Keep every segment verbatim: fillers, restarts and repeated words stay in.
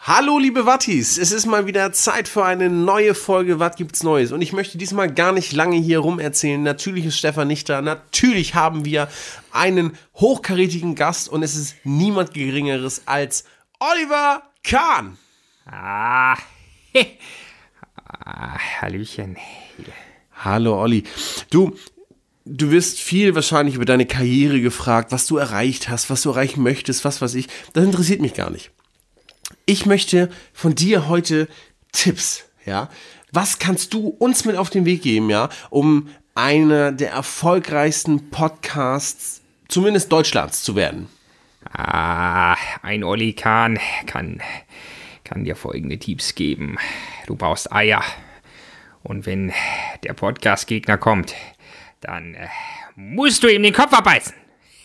Hallo liebe Wattis, es ist mal wieder Zeit für eine neue Folge Was gibt's Neues? Und ich möchte diesmal gar nicht lange hier rum erzählen. Natürlich ist Stefan nicht da, natürlich haben wir einen hochkarätigen Gast und es ist niemand Geringeres als Oliver Kahn. Ah, he. ah Hallöchen. Hallo Olli. Du, du wirst viel wahrscheinlich über deine Karriere gefragt, was du erreicht hast, was du erreichen möchtest, was weiß ich. Das interessiert mich gar nicht. Ich möchte von dir heute Tipps, ja. Was kannst du uns mit auf den Weg geben, ja, um einer der erfolgreichsten Podcasts, zumindest Deutschlands, zu werden? Ah, ein Olli Kahn kann, kann dir folgende Tipps geben. Du brauchst Eier. Und wenn der Podcast-Gegner kommt, dann äh, musst du ihm den Kopf abbeißen.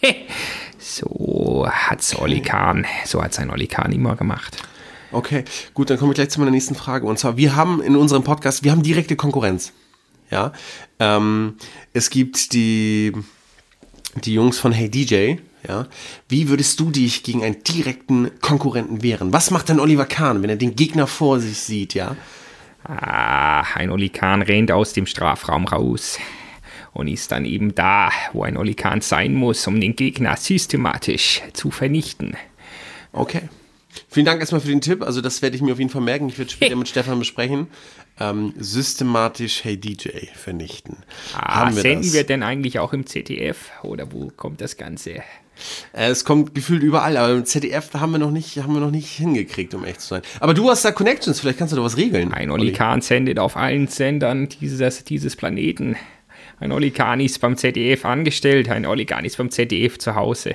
So hat's okay. Olli Kahn, so hat's ein Olli Kahn immer gemacht. Okay, gut, dann komme ich gleich zu meiner nächsten Frage. Und zwar, wir haben in unserem Podcast, wir haben direkte Konkurrenz. Ja, ähm, es gibt die, die Jungs von Hey D J. Ja, wie würdest du dich gegen einen direkten Konkurrenten wehren? Was macht denn Oliver Kahn, wenn er den Gegner vor sich sieht, ja? Ah, ein Olli Kahn rennt aus dem Strafraum raus und ist dann eben da, wo ein Olli Kahn sein muss, um den Gegner systematisch zu vernichten. Okay. Vielen Dank erstmal für den Tipp. Also das werde ich mir auf jeden Fall merken. Ich werde später mit Stefan besprechen. Ähm, systematisch Hey D J vernichten. Ah, haben wir senden das? wir denn eigentlich auch im Z D F? Oder wo kommt das Ganze? Äh, es kommt gefühlt überall, aber im Z D F haben wir noch nicht, haben wir noch nicht hingekriegt, um echt zu sein. Aber du hast da Connections, vielleicht kannst du da was regeln. Ein Olli Kahn sendet auf allen Sendern dieses, dieses Planeten. Ein Olli Kahn ist beim Z D F angestellt, ein Olli Kahn ist beim Z D F zu Hause.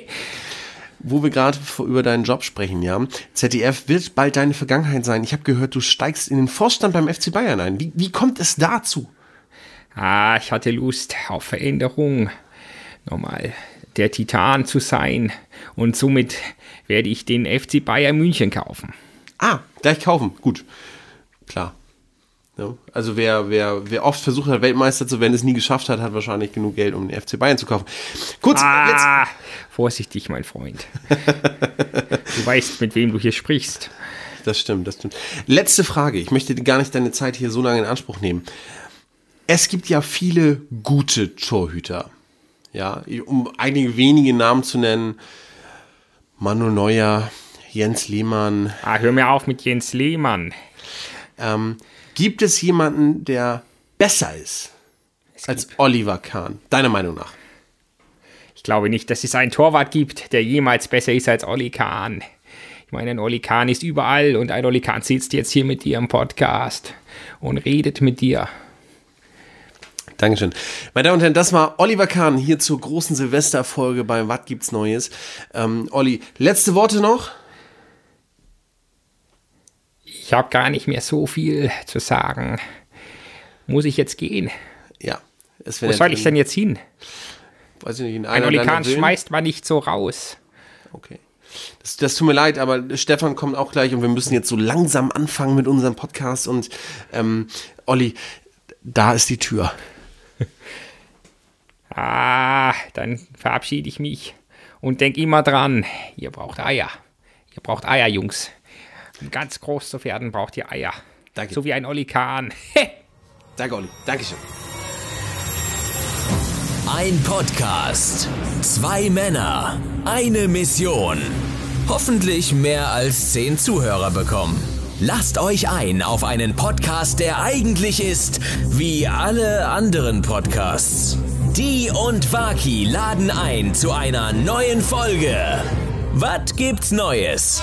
Wo wir gerade über deinen Job sprechen, ja. Z D F wird bald deine Vergangenheit sein. Ich habe gehört, du steigst in den Vorstand beim F C Bayern ein. Wie, wie kommt es dazu? Ah, ich hatte Lust auf Veränderung. Nochmal der Titan zu sein. Und somit werde ich den F C Bayern München kaufen. Ah, gleich kaufen. Gut. Klar. Ja, also wer, wer, wer oft versucht hat, Weltmeister zu werden, es nie geschafft hat, hat wahrscheinlich genug Geld, um den F C Bayern zu kaufen. Gut, ah, jetzt. Vorsichtig, mein Freund. Du weißt, mit wem du hier sprichst. Das stimmt, das stimmt. Letzte Frage. Ich möchte gar nicht deine Zeit hier so lange in Anspruch nehmen. Es gibt ja viele gute Torhüter. Ja, um einige wenige Namen zu nennen. Manuel Neuer, Jens Lehmann. Ah, hör mir auf mit Jens Lehmann. Ähm, gibt es jemanden, der besser ist als Oliver Kahn? Deiner Meinung nach? Ich glaube nicht, dass es einen Torwart gibt, der jemals besser ist als Olli Kahn. Ich meine, ein Olli Kahn ist überall und ein Olli Kahn sitzt jetzt hier mit dir im Podcast und redet mit dir. Dankeschön. Meine Damen und Herren, das war Oliver Kahn hier zur großen Silvesterfolge bei Was gibt's Neues? Ähm, Olli, letzte Worte noch? Ich habe gar nicht mehr so viel zu sagen. Muss ich jetzt gehen? Ja. Es Wo soll ich denn jetzt hin? Weiß ich nicht, in ein Olli Kahn schmeißt man nicht so raus. Okay. Das, das tut mir leid, aber Stefan kommt auch gleich und wir müssen jetzt so langsam anfangen mit unserem Podcast. Und ähm, Olli, da ist die Tür. Ah, dann verabschiede ich mich und denk immer dran, ihr braucht Eier. Ihr braucht Eier, Jungs. Um ganz groß zu werden, braucht ihr Eier. Danke. So wie ein Olli Kahn. Danke, Olli. Dankeschön. Ein Podcast. Zwei Männer. Eine Mission. Hoffentlich mehr als zehn Zuhörer bekommen. Lasst euch ein auf einen Podcast, der eigentlich ist wie alle anderen Podcasts. Die und Waki laden ein zu einer neuen Folge. Was gibt's Neues?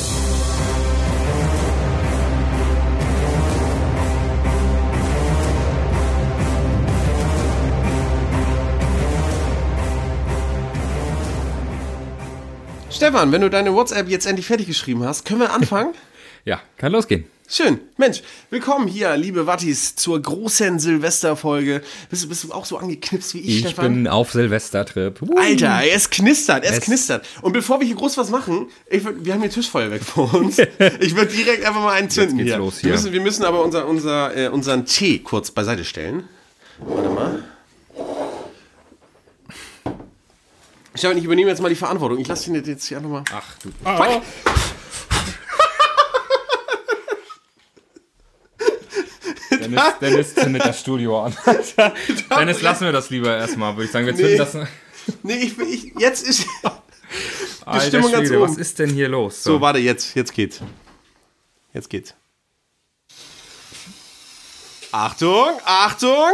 Stefan, wenn du deine WhatsApp jetzt endlich fertig geschrieben hast, können wir anfangen? Ja, kann losgehen. Schön. Mensch, willkommen hier, liebe Wattis, zur großen Silvesterfolge. Bist, bist du auch so angeknipst wie ich, Ich Stefan? bin auf Silvestertrip. Uh. Alter, es knistert, es, Es- knistert. Und bevor wir hier groß was machen, ich würd, wir haben hier Tischfeuerwerk vor uns. Ich würde direkt einfach mal einen zünden geht's hier. los Wir, hier. müssen, wir müssen aber unser, unser, äh, unseren Tee kurz beiseite stellen. Warte mal. Stefan, ich übernehme jetzt mal die Verantwortung. Ich lasse ihn jetzt hier einfach mal... Ach du. Oh. Dennis, Dennis zündet das Studio an. Dennis, lassen wir das lieber erstmal, würde ich sagen. Wir zünden Nee. das. Nee, ich, ich, jetzt ist die Alter Stimmung ganz Schwede, oben. was ist denn hier los? So, warte, jetzt, jetzt geht's. Jetzt geht's. Achtung, Achtung!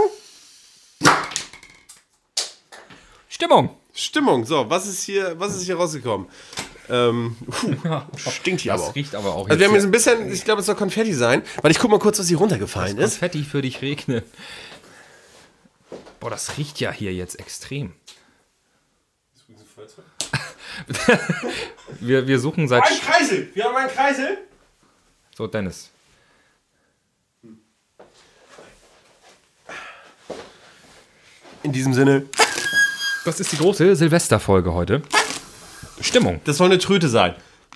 Stimmung. Stimmung. So, was ist hier, was ist hier rausgekommen? Ähm, puh, stinkt hier Das aber auch. riecht aber auch Also wir haben jetzt jetzt ein bisschen, ich glaube, es soll Konfetti sein, weil ich guck mal kurz, was hier runtergefallen ist. Konfetti für dich regnen. Boah, das riecht ja hier jetzt extrem. wir, wir suchen seit... Ein Kreisel! Wir haben einen Kreisel! So, Dennis. In diesem Sinne, Das ist die große Silvesterfolge heute. Stimmung. das soll eine Tröte sein.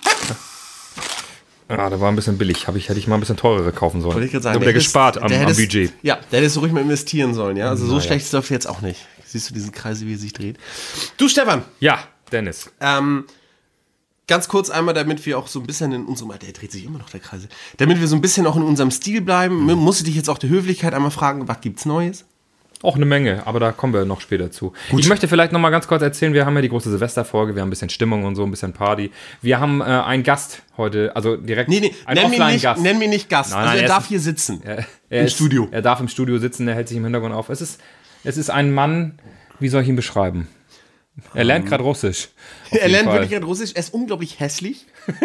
Ah, da war ein bisschen billig. Hab ich, hätte ich mal ein bisschen teurere kaufen sollen. Wollte ich gerade sagen. Aber der der hättest- gespart am, der am hättest- Budget. Ja, der hättest du ruhig mal investieren sollen, ja? Also so Naja. schlecht ist das jetzt auch nicht. Siehst du diesen Kreisel, wie er sich dreht? Du, Stefan, Ja, Dennis. ähm, ganz kurz einmal, damit wir auch so ein bisschen in unserem, der dreht sich immer noch, der Kreisel, damit wir so ein bisschen auch in unserem Stil bleiben, Mhm. muss ich dich jetzt auch der Höflichkeit einmal fragen, was gibt's Neues? Auch eine Menge, aber da kommen wir noch später zu. Ich möchte vielleicht noch mal ganz kurz erzählen, wir haben ja die große Silvesterfolge, wir haben ein bisschen Stimmung und so, ein bisschen Party. Wir haben äh, einen Gast heute, also direkt Nee, nee, einen nenn mich, nicht, Offline-Gast. nenn mich nicht Gast. Nein, also nein, er er darf ist- hier sitzen. Er, Im er ist, Studio. Er darf im Studio sitzen, er hält sich im Hintergrund auf. Es ist, es ist ein Mann, wie soll ich ihn beschreiben? Er lernt gerade Russisch. auf Er jeden lernt Fall. wirklich gerade Russisch, er ist unglaublich hässlich.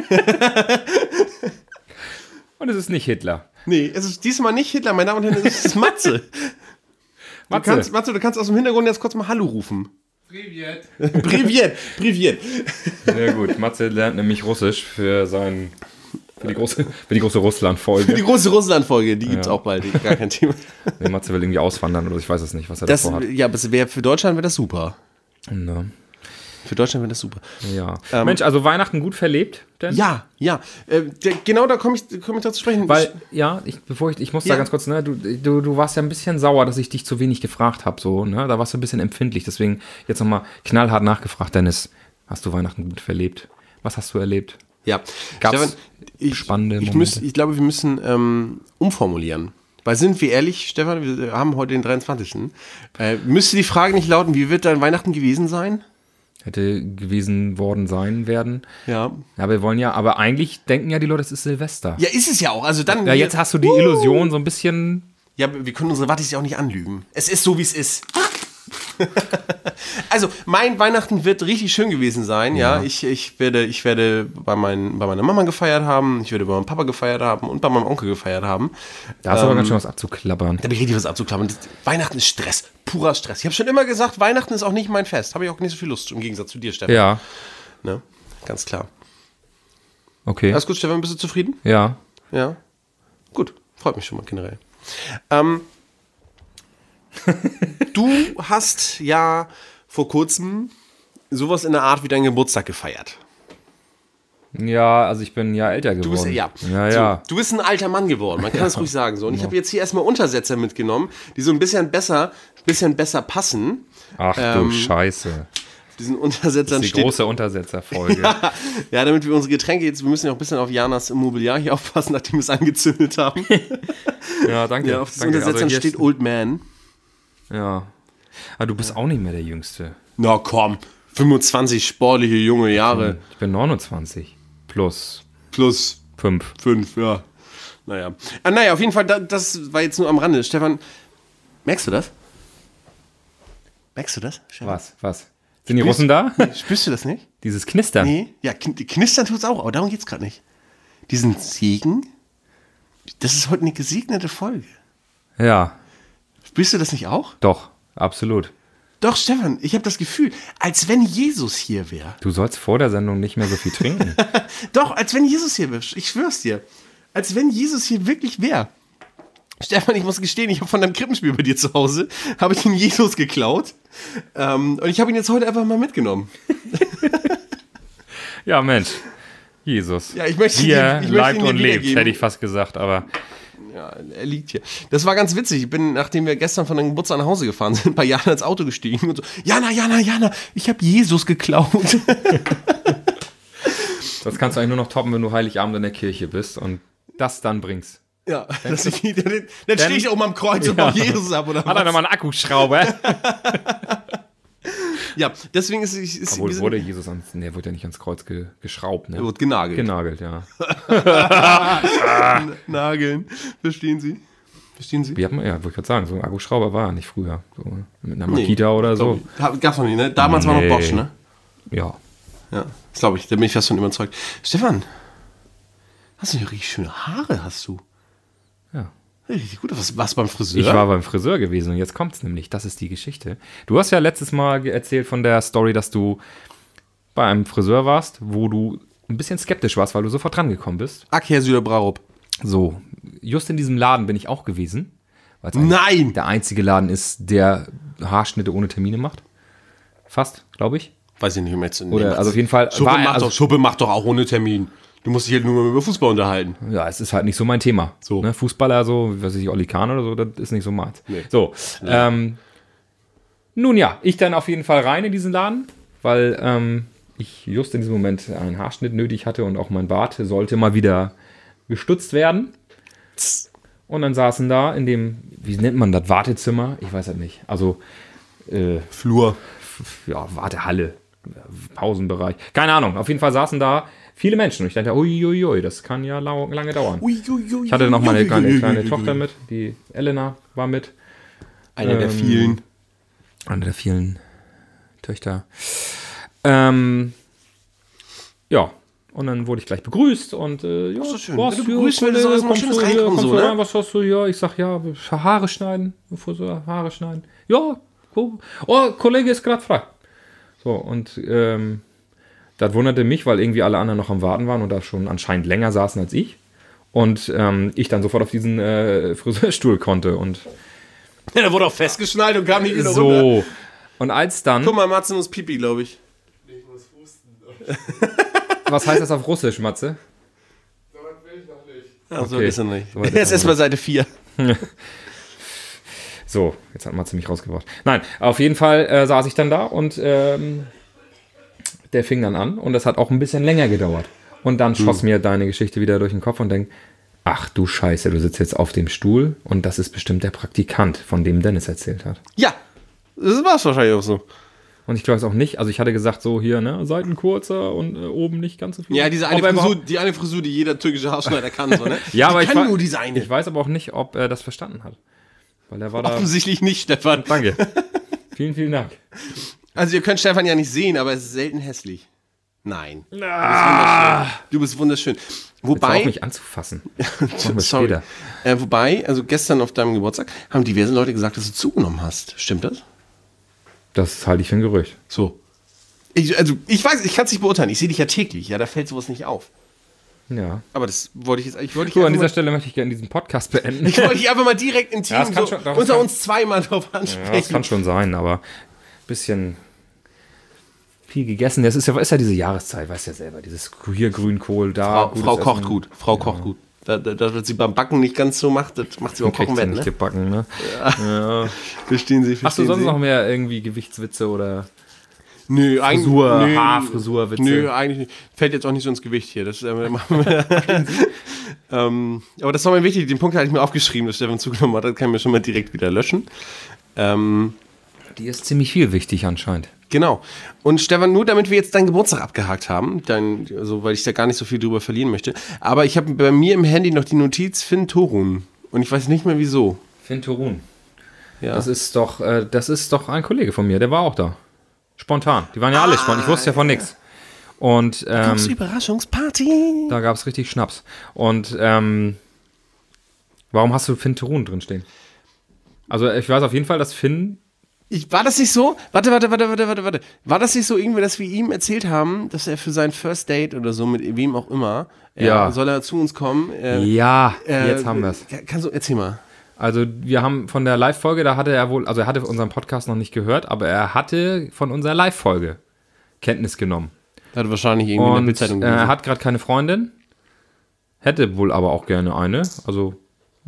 Und es ist nicht Hitler. Nee, es ist diesmal nicht Hitler, meine Damen und Herren, es ist Matze. Du Matze. kannst, Matze, du kannst aus dem Hintergrund jetzt kurz mal Hallo rufen. Privet. Privet, Privet. Sehr gut. Matze lernt nämlich Russisch für sein, für die große, für die große Die Russland-Folge. große Russland-Folge, die gibt's Ja. auch bald, gar kein Thema. Nee, Matze will irgendwie auswandern oder ich weiß es nicht, was er Das, davor hat. ja, aber es wäre für Deutschland wäre das super. Ne. Für Deutschland wäre das super. Ja. Mensch, also Weihnachten gut verlebt, denn? Ja, ja. Äh, der, genau da komme ich, komm ich dazu sprechen. Weil, ja, ich, bevor ich, ich muss Ja. da ganz kurz, ne, du, du, du warst ja ein bisschen sauer, dass ich dich zu wenig gefragt habe, so, ne, da warst du ein bisschen empfindlich, deswegen jetzt nochmal knallhart nachgefragt, Dennis, hast du Weihnachten gut verlebt? Was hast du erlebt? ja. Gab's Stefan, ich, spannende ich, Momente? müß, ich glaube, wir müssen ähm, umformulieren. Weil sind wir ehrlich, Stefan, wir haben heute den dreiundzwanzigsten Äh, müsste die Frage nicht lauten, wie wird dein Weihnachten gewesen sein? Hätte gewesen worden sein werden. Ja. Ja, wir wollen ja, aber eigentlich denken ja die Leute, es ist Silvester. Ja, ist es ja auch. Also dann. Ja, jetzt hast du die Illusion so ein bisschen. Ja, wir können unsere Wattis ja auch nicht anlügen. Es ist so, wie es ist. Also, mein Weihnachten wird richtig schön gewesen sein, ja. Ja. Ich, ich werde, ich werde bei, mein, bei meiner Mama gefeiert haben, ich werde bei meinem Papa gefeiert haben und bei meinem Onkel gefeiert haben. Da hast du aber ganz schön was abzuklappern. Da habe ich richtig was abzuklappern. Das- Weihnachten ist Stress, purer Stress. Ich habe schon immer gesagt, Weihnachten ist auch nicht mein Fest. Habe ich auch nicht so viel Lust, im Gegensatz zu dir, Stefan. Ja, Ne? Ganz klar. okay. Alles gut, Stefan, bist du zufrieden? Ja. Ja. Gut, freut mich schon mal generell. Ähm, du hast ja vor kurzem sowas in der Art wie deinen Geburtstag gefeiert. Ja, also ich bin ja älter geworden. Du bist ja, Ja, so, ja. du bist ein alter Mann geworden, man kann es ruhig sagen so. Und ich habe jetzt hier erstmal Untersetzer mitgenommen, die so ein bisschen besser, bisschen besser passen. Ach du Ähm, Scheiße. Auf diesen Untersetzern Die steht. große Untersetzerfolge. Ja, damit wir unsere Getränke jetzt, wir müssen ja auch ein bisschen auf Janas Mobiliar hier aufpassen, nachdem wir es angezündet haben. Ja, danke. Ja, auf diesen danke. Untersetzern hier steht ist- Old Man. Ja. Aber du bist auch nicht mehr der Jüngste. Na komm, fünfundzwanzig sportliche junge Jahre Ich bin neunundzwanzig. Plus plus fünf. fünf, ja. Naja. Ah, naja, auf jeden Fall, da, das war jetzt nur am Rande. Stefan, merkst du das? Merkst du das? Stefan? Was? Was? Sind die Spürst- Russen da? Spürst du das nicht? Dieses Knistern. Nee. Ja, kn knistern tut's auch, aber darum geht's gerade nicht. Diesen Segen, das ist heute eine gesegnete Folge. Ja, Spürst du das nicht auch? doch. Absolut. Doch, Stefan, ich habe das Gefühl, als wenn Jesus hier wäre. Du sollst vor der Sendung nicht mehr so viel trinken. Doch, als wenn Jesus hier wäre. Ich schwör's dir. Als wenn Jesus hier wirklich wäre. Stefan, ich muss gestehen, ich habe von deinem Krippenspiel bei dir zu Hause, habe ich den Jesus geklaut. Ähm, und ich habe ihn jetzt heute einfach mal mitgenommen. Ja, Mensch. Jesus. Ja, ich möchte Hier ihn- ich möchte leibt ihn dir und lebt, wiedergeben. hätte ich fast gesagt, aber Ja, er liegt hier. Das war ganz witzig. Ich bin, nachdem wir gestern von deinem Geburtstag nach Hause gefahren sind, bei Jana ins Auto gestiegen und so, Jana, Jana, Jana, ich habe Jesus geklaut. das kannst du eigentlich nur noch toppen, wenn du Heiligabend in der Kirche bist und das dann bringst. Ja, dass ich, dann dann stehe ich oben am Kreuz und Ja. baue Jesus ab, oder Hat er nochmal einen Akkuschrauber? Ja, deswegen ist es... Ist, Obwohl, wir sind- wurde Jesus ans, nee, wurde ja nicht ans Kreuz ge, geschraubt, ne? Er wird genagelt. Genagelt, ja. Nageln. Verstehen Sie? Verstehen Sie? Wie hat man, ja, wollte ich gerade sagen, so ein Akkuschrauber war nicht früher. So, mit einer Makita oder so. Glaub ich. Gab's noch nicht, ne? Damals war Nee. noch Bosch, ne? Ja. Ja, das glaube ich. Da bin ich fast von überzeugt. Stefan, hast du nicht richtig schöne Haare, hast du? Ja. Richtig gut. Was warst du beim Friseur? Ich war beim Friseur gewesen und jetzt kommt's nämlich. Das ist die Geschichte. Du hast ja letztes Mal ge- erzählt von der Story, dass du bei einem Friseur warst, wo du ein bisschen skeptisch warst, weil du sofort dran gekommen bist. Acker Süderbraurup. So, just in diesem Laden bin ich auch gewesen. Weil es eigentlich Nein! der einzige Laden ist, der Haarschnitte ohne Termine macht. Fast, glaube ich. Weiß ich nicht, um jetzt... Oder, also auf jeden Fall Schuppe, war er- macht also- doch, Schuppe macht doch auch ohne Termin. Du musst dich halt nur über Fußball unterhalten. Ja, es ist halt nicht so mein Thema. So. Ne, Fußballer, so, was weiß ich, Olli Kahn oder so, das ist nicht so meins. Nee. So, ähm, nun ja, ich dann auf jeden Fall rein in diesen Laden, weil ähm, ich just in diesem Moment einen Haarschnitt nötig hatte und auch mein Bart sollte mal wieder gestutzt werden. Und dann saßen da in dem, wie nennt man das, Wartezimmer? Ich weiß halt nicht. Also, äh, Flur. f- ja, Wartehalle, Pausenbereich. Keine Ahnung, auf jeden Fall saßen da viele Menschen. Und ich dachte, uiuiui, ui, das kann ja lau- lange dauern. Ich hatte noch meine kleine, kleine Tochter mit, die Elena war mit. Einer der Ähm, vielen. Eine der vielen Töchter. Ähm, ja, und dann wurde ich gleich begrüßt und äh, ja, ist doch schön. was Wenn du hier, begrüßt wirst, ist Kollege, auch immer kommst schönes du hier, Reinkommen kommst so, du ne? rein, was hast du hier? Ich sag, ja, Haare schneiden, Friseur, Haare schneiden. Ja, oh, oh Kollege ist gerade frei. So, und ähm, das wunderte mich, weil irgendwie alle anderen noch am Warten waren und da schon anscheinend länger saßen als ich. Und ähm, ich dann sofort auf diesen äh, Friseurstuhl konnte und Ja, der wurde auch festgeschnallt und kam nicht wieder runter. so. Und als dann, Guck mal, Matze muss Pipi, glaube ich. was heißt das auf Russisch, Matze? Also Okay. ist er nicht. So weit ist Jetzt er erst mal Seite vier. So, jetzt hat Matze mich rausgebracht. Nein, auf jeden Fall äh, saß ich dann da und ähm, der fing dann an und das hat auch ein bisschen länger gedauert. Und dann schoss mir deine Geschichte wieder durch den Kopf und denk, ach du Scheiße, du sitzt jetzt auf dem Stuhl und das ist bestimmt der Praktikant, von dem Dennis erzählt hat. Ja, das war es wahrscheinlich auch so. Und ich glaube es auch nicht, also ich hatte gesagt so hier, ne, Seiten kurzer und äh, oben nicht ganz so viel. Ja, diese eine Ob er Frisur, überhaupt- die eine Frisur, die jeder türkische Haarschneider kann, so, ne? Ja, die aber ich, kann wa- nur diese eine. ich weiß aber auch nicht, ob er das verstanden hat. Weil er war da... Offensichtlich nicht, Stefan. Danke. Vielen, vielen Dank. Also ihr könnt Stefan ja nicht sehen, aber es ist selten hässlich. Nein. Ah. Du bist wunderschön. Du bist wunderschön. Jetzt hör auf Wobei, mich anzufassen. Machen wir sorry. später. Äh, wobei, also gestern auf deinem Geburtstag haben diverse Leute gesagt, dass du zugenommen hast. Stimmt das? Das halte ich für ein Gerücht. So. Ich, also ich weiß, ich kann es nicht beurteilen. Ich sehe dich ja täglich. Ja, da fällt sowas nicht auf. Ja. Aber das wollte ich jetzt. Ich wollte dich So, an einfach dieser mal- Stelle möchte ich gerne diesen Podcast beenden. Ich wollte dich einfach mal direkt im Team Ja, das kann so schon- das unter kann- uns zweimal drauf Ja, das ansprechen. kann schon sein, aber ein bisschen viel gegessen. Das ist ja, ist ja diese Jahreszeit, weißt ja selber. Dieses hier Grünkohl, da. Frau, gutes Frau kocht Essen. gut. Frau kocht gut. Da, da, das, was sie beim Backen nicht ganz so macht, das macht sie beim Kriegt Kochen sie wett, nicht ne? gebacken, ne? Ja. Verstehen Sie, verstehen Hast du sonst Sie? noch mehr irgendwie Gewichtswitze oder Nö, eigentlich, Frisur, nö, Haarfrisurwitze? Nö, eigentlich nicht. Fällt jetzt auch nicht so ins Gewicht hier. Das, äh, machen wir. ähm, aber das war mir wichtig. Den Punkt hatte ich mir aufgeschrieben, dass Stefan zugenommen hat. Das kann ich mir schon mal direkt wieder löschen. Ähm, Die ist ziemlich viel wichtig anscheinend. genau. Und Stefan, nur damit wir jetzt deinen Geburtstag abgehakt haben, dein, also, weil ich da gar nicht so viel drüber verlieren möchte, aber ich habe bei mir im Handy noch die Notiz Finn Torun. Und ich weiß nicht mehr wieso. Finn Torun. Ja. Das ist doch, äh, das ist doch ein Kollege von mir, der war auch da. Spontan. Die waren ja alle spontan. Ich wusste ja von nichts. Und ähm, Große Überraschungsparty. da gab es richtig Schnaps. Und ähm, warum hast du Finn Torun drin stehen? Also ich weiß auf jeden Fall, dass Finn... Ich, war das nicht so? Warte, warte, warte, warte, warte, warte. War das nicht so irgendwie, dass wir ihm erzählt haben, dass er für sein First Date oder so, mit wem auch immer, Ja. äh, soll er zu uns kommen? Äh, Ja, äh, jetzt haben wir es. Kannst du, erzähl mal. Also wir haben von der Live-Folge, da hatte er wohl, also er hatte unseren Podcast noch nicht gehört, aber er hatte von unserer Live-Folge Kenntnis genommen. Er hat wahrscheinlich irgendwie in der Und Bildzeitung äh, er hat gerade keine Freundin, hätte wohl aber auch gerne eine, also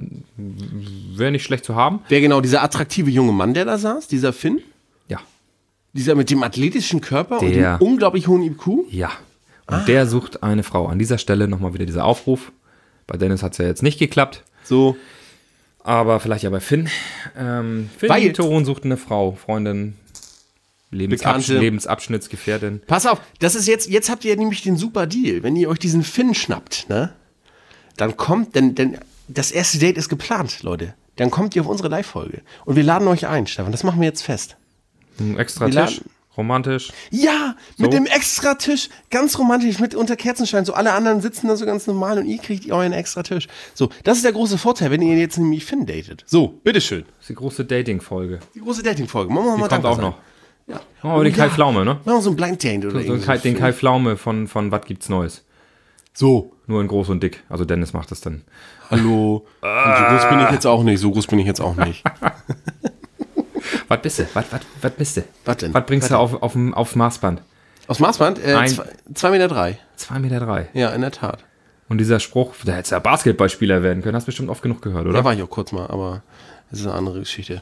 wäre nicht schlecht zu haben. Wer genau, dieser attraktive junge Mann, der da saß, dieser Finn? Ja, Dieser mit dem athletischen Körper und Der. dem unglaublich hohen I Q? ja. Und der sucht eine Frau. An dieser Stelle nochmal wieder dieser Aufruf. Bei Dennis hat es ja jetzt nicht geklappt. So. Aber vielleicht ja bei Finn. Ähm, Finn Weil- Thoron sucht eine Frau, Freundin, Lebensabsch Bekannte. Lebensabschnittsgefährtin. Pass auf, das ist jetzt, jetzt habt ihr nämlich den super Deal. Wenn ihr euch diesen Finn schnappt, ne? Dann kommt, denn, denn das erste Date ist geplant, Leute. Dann kommt ihr auf unsere Live-Folge. Und wir laden euch ein, Stefan. Das machen wir jetzt fest. Ein extra Wir Tisch, laden- romantisch. Ja, mit So. dem extra Tisch, ganz romantisch, mit unter Kerzenschein. So alle anderen sitzen da so ganz normal und ihr kriegt euren extra Tisch. So, das ist der große Vorteil, wenn ihr jetzt nämlich Finn datet. So, bitteschön. Das ist die große Dating-Folge. Die große Dating-Folge. Machen wir Die mal kommt dankbar auch sein. noch. Ja. Oh, aber den Kai Pflaume, ne? Machen wir so ein Blind Date oder So, irgendwie Kai, so. den Kai Pflaume von, von Was gibt's Neues? So, Nur in groß und dick. Also Dennis macht das dann. hallo. Und so groß bin ich jetzt auch nicht. So groß bin ich jetzt auch nicht. Was bist du? Was, was, was bist du? Was denn? Was bringst Was du auf, auf, dem- aufs Maßband? Aus Maßband? Äh, Ein- zwei, zwei Meter drei. zwei Meter drei. Ja, in der Tat. Und dieser Spruch, da hättest du ja Basketballspieler werden können. Hast du bestimmt oft genug gehört, oder? Da war ich auch kurz mal, aber das ist eine andere Geschichte.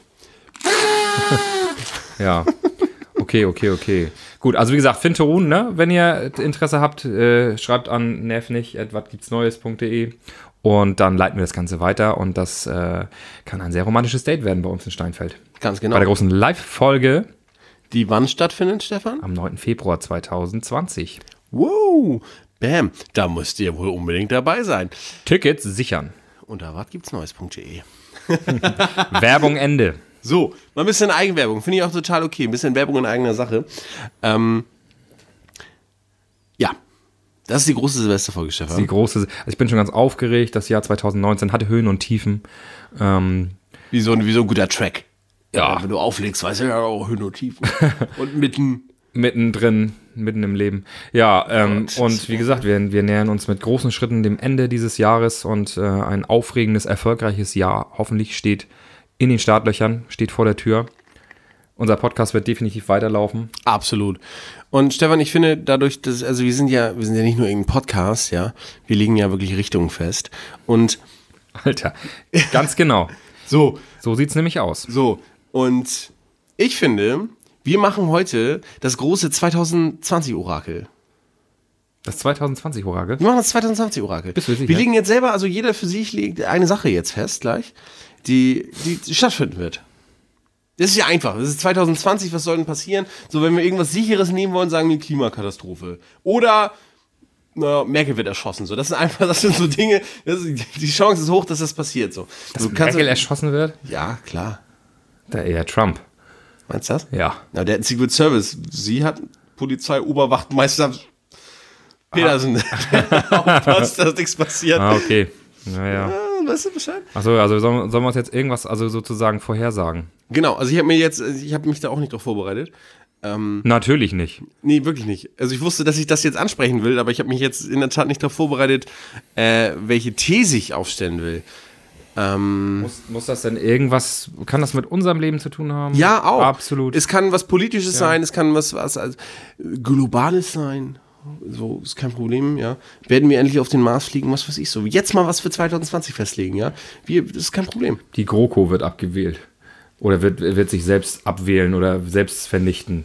Ja. Okay, okay, okay. Gut, also wie gesagt, Finn Thoron, ne? Wenn ihr Interesse habt, äh, schreibt an nervnig at watgibtsneues punkt de und dann leiten wir das Ganze weiter und das äh, kann ein sehr romantisches Date werden bei uns in Steinfeld. Ganz genau. Bei der großen Live-Folge Die wann stattfindet, Stefan? am neunten Februar zweitausendzwanzig. Wow. Bam. Da müsst ihr wohl unbedingt dabei sein. Tickets sichern. Unter watgibtsneues punkt de. Werbung Ende. So, mal ein bisschen Eigenwerbung. Finde ich auch total okay. Ein bisschen Werbung in eigener Sache. Ähm, ja. Das ist die große Silvesterfolge, Stefan. Die große, also ich bin schon ganz aufgeregt. Das Jahr zweitausendneunzehn hatte Höhen und Tiefen. Ähm, Wie so, ein, wie so ein guter Track. Ja. Wenn du auflegst, weißt du ja auch Höhen und Tiefen. Und mitten. mittendrin, mitten im Leben. Ja, ähm, Gott. und wie gesagt, wir, wir nähern uns mit großen Schritten dem Ende dieses Jahres und äh, ein aufregendes, erfolgreiches Jahr hoffentlich steht in den Startlöchern, steht vor der Tür. Unser Podcast wird definitiv weiterlaufen. Absolut. Und Stefan, ich finde dadurch, dass, also wir sind ja, wir sind ja nicht nur irgendein Podcast, ja. Wir legen ja wirklich Richtungen fest. Und Alter, ganz genau. so, So sieht's nämlich aus. so. Und ich finde, wir machen heute das große zweitausendzwanzig-Orakel. Das zweitausendzwanzig-Orakel. Wir machen das zweitausendzwanzig Orakel. Bist du sicher? Wir legen jetzt selber, also jeder für sich legt eine Sache jetzt fest gleich, die, die stattfinden wird. Das ist ja einfach. Das ist zweitausendzwanzig, was soll denn passieren? So, wenn wir irgendwas Sicheres nehmen wollen, sagen wir Klimakatastrophe. Oder na, Merkel wird erschossen. So, das sind einfach, das sind so Dinge, das ist, die Chance ist hoch, dass das passiert. So. Dass Du kannst- Merkel erschossen wird? Ja, klar. Der eher Trump. Meinst du das? Ja. Na, der hat einen Secret Service. Sie hat Polizei-Oberwachtmeister Petersen. Aufpasst, dass nichts passiert. Ah, okay. Naja. Ah, weißt du Bescheid? Achso, also sollen, sollen wir uns jetzt irgendwas also sozusagen vorhersagen? Genau, also ich habe mir jetzt, ich habe mich da auch nicht drauf vorbereitet. Natürlich nicht. Nee, wirklich nicht. Also ich wusste, dass ich das jetzt ansprechen will, aber ich habe mich jetzt in der Tat nicht darauf vorbereitet, äh, welche These ich aufstellen will. Ähm, Muss, muss das denn irgendwas, kann das mit unserem Leben zu tun haben? ja, auch. Absolut. Es kann was Politisches sein, es kann was, was also, Globales sein. So, ist kein Problem, ja. Werden wir endlich auf den Mars fliegen, was weiß ich so. Jetzt mal was für zweitausendzwanzig festlegen, ja. Wir, das ist kein Problem. Die GroKo wird abgewählt. Oder wird, wird sich selbst abwählen oder selbst vernichten.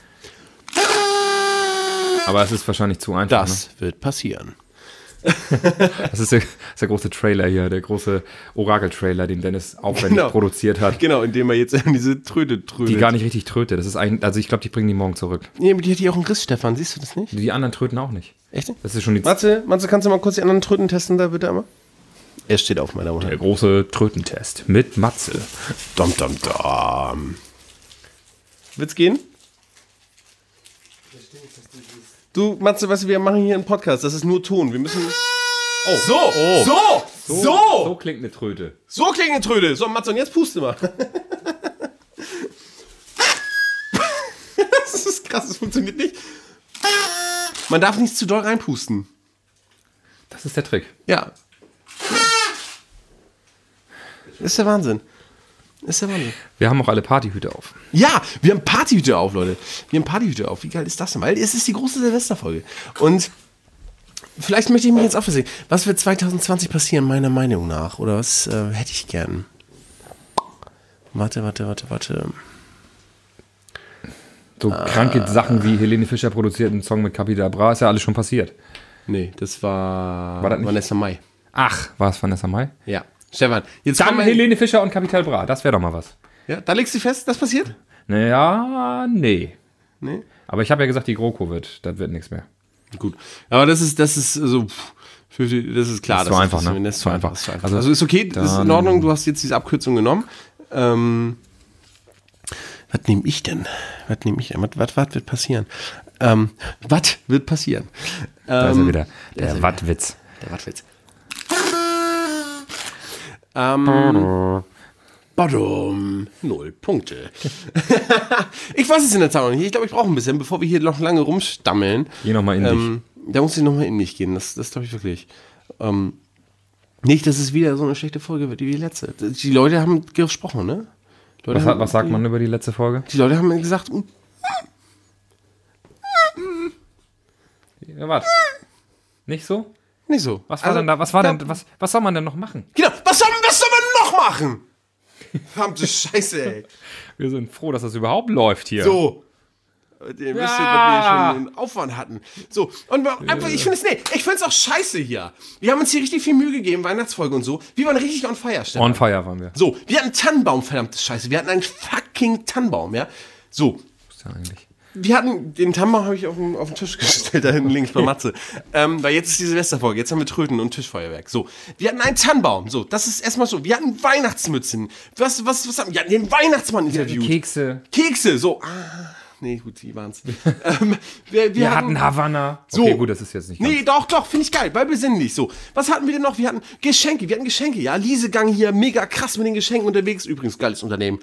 Aber es ist wahrscheinlich zu einfach. Das wird passieren. Ne? Das ist der, das ist der große Trailer hier, der große Orakel-Trailer, den Dennis aufwendig Genau. produziert hat. Genau, indem er jetzt diese Tröte trödet. Die gar nicht richtig tröte. Das ist ein, also ich glaube, die bringen die morgen zurück. Nee, aber die hat hier auch einen Riss, Stefan. Siehst du das nicht? Die anderen tröten auch nicht. Echt? Das ist schon die, Matze, Matze, kannst du mal kurz die anderen Tröten testen, da bitte einmal? Er steht auf, meine Damen und der Herren. große Trötentest mit Matze. Dom, dom, dom. Wird's gehen? Du, Matze, weißt du, wir machen hier einen Podcast. Das ist nur Ton. Wir müssen. Oh. So! So! So! So klingt eine Tröte. So klingt eine Tröte. So, Matze, und jetzt puste mal. Das ist krass, das funktioniert nicht. Man darf nicht zu doll reinpusten. Das ist der Trick. Ja. Das ist der Wahnsinn. Das ist der Wahnsinn. Wir haben auch alle Partyhüte auf. Ja, wir haben Partyhüte auf, Leute. Wir haben Partyhüte auf. Wie geil ist das denn? Weil es ist die große Silvesterfolge. Und vielleicht möchte ich mich jetzt auch versehen. Was wird zweitausendzwanzig passieren, meiner Meinung nach? Oder was äh, hätte ich gern? Warte, warte, warte, warte. So kranke Sachen wie Helene Fischer produziert einen Song mit Capital Bra, ist ja alles schon passiert. Nee, das war, War das nicht? Vanessa Mai. Ach, war es Vanessa Mai? Ja. Stefan, jetzt Dann kommen wir- Helene Fischer und Capital Bra, das wäre doch mal was. Ja, da legst du fest, das passiert? Naja, nee. Nee. Aber ich habe ja gesagt, die GroKo wird, das wird nichts mehr. Gut. Aber das ist, das ist so, pff, für die- das ist klar. Das ist zu einfach, das, ne? Das ist zu einfach. Das ist zu einfach. Also, Also ist okay, das ist in dann- Ordnung, du hast jetzt diese Abkürzung genommen. Ähm, was nehme ich denn? Was nehme ich denn? Was, was, was wird passieren? Ähm, was wird passieren? Da ist er Ähm, wieder. da ist Der er Wattwitz. Der Wattwitz. Ähm, Badum. Null Punkte. Ich weiß es in der Tat noch nicht. Ich glaube, ich brauche ein bisschen, bevor wir hier noch lange rumstammeln. Geh noch mal in ähm, Da muss ich noch mal in mich gehen. Das, das glaube ich wirklich. Ähm, nicht, dass es wieder so eine schlechte Folge wird wie die letzte. Die Leute haben gesprochen, ne? Leute Was, haben, was sagt man über die letzte Folge? Die Leute haben gesagt, mm, Ja, warte. Nicht so? nicht so. Was war Also, denn da? Was war ja, denn? Was, was soll man denn noch machen? Genau. Was soll, was soll man noch machen? Verdammte Scheiße, ey. Wir sind froh, dass das überhaupt läuft hier. So. Ihr wisst ja, Ja. dass wir schon einen Aufwand hatten. So, und wir, einfach, ich finde es, nee, ich finde es auch scheiße hier. Wir haben uns hier richtig viel Mühe gegeben, Weihnachtsfolge und so. Wir waren richtig on fire, Stefan. On fire waren wir. So, wir hatten einen Tannenbaum, verdammte Scheiße. Wir hatten einen fucking Tannenbaum, ja. So, Was ist ja eigentlich? wir hatten, den Tannenbaum habe ich auf den, auf den Tisch gestellt, da hinten links bei Matze. ähm, weil jetzt ist die Silvesterfolge, jetzt haben wir Tröten und Tischfeuerwerk. So, wir hatten einen Tannenbaum, so, das ist erstmal so. Wir hatten Weihnachtsmützen. Was, was, was haben wir? Wir hatten den Weihnachtsmann interviewt. Kekse. Kekse, so. Ah, nee, gut, die waren's. ähm, wir, wir, Wir hatten, hatten Havanna. So. Okay, gut, das ist jetzt nicht ganz. Nee, doch, doch, finde ich geil, weil besinnlich so. Was hatten wir denn noch? Wir hatten Geschenke, wir hatten Geschenke, ja. Liesegang hier, mega krass mit den Geschenken unterwegs. Übrigens, geiles Unternehmen.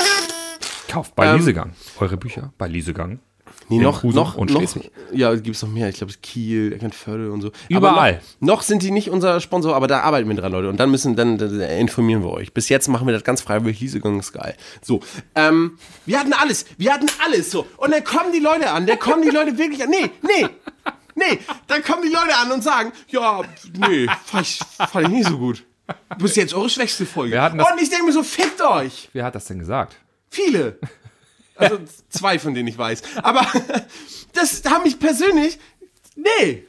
Kauft bei Ähm, Liesegang. Eure Bücher bei Liesegang. Nee, In noch, Husum noch, und noch. Schleswig. Ja, gibt's noch mehr. Ich glaube, Kiel, Eckernförde und so. Überall. Aber noch, noch sind die nicht unser Sponsor, aber da arbeiten wir dran, Leute. Und dann müssen, dann, dann informieren wir euch. Bis jetzt machen wir das ganz freiwillig. Liesegang ist geil. So, ähm, wir hatten alles. Wir hatten alles so. Und dann kommen die Leute an. Dann kommen die Leute wirklich an. Nee, nee. Nee, dann kommen die Leute an und sagen, ja, nee, fand ich, fand ich nicht so gut. Das ist jetzt eure schwächste Folge. Wir hatten das- Und ich denke mir so, fickt euch. Wer hat das denn gesagt? Viele. Also zwei, von denen ich weiß. Aber das haben mich persönlich, nee.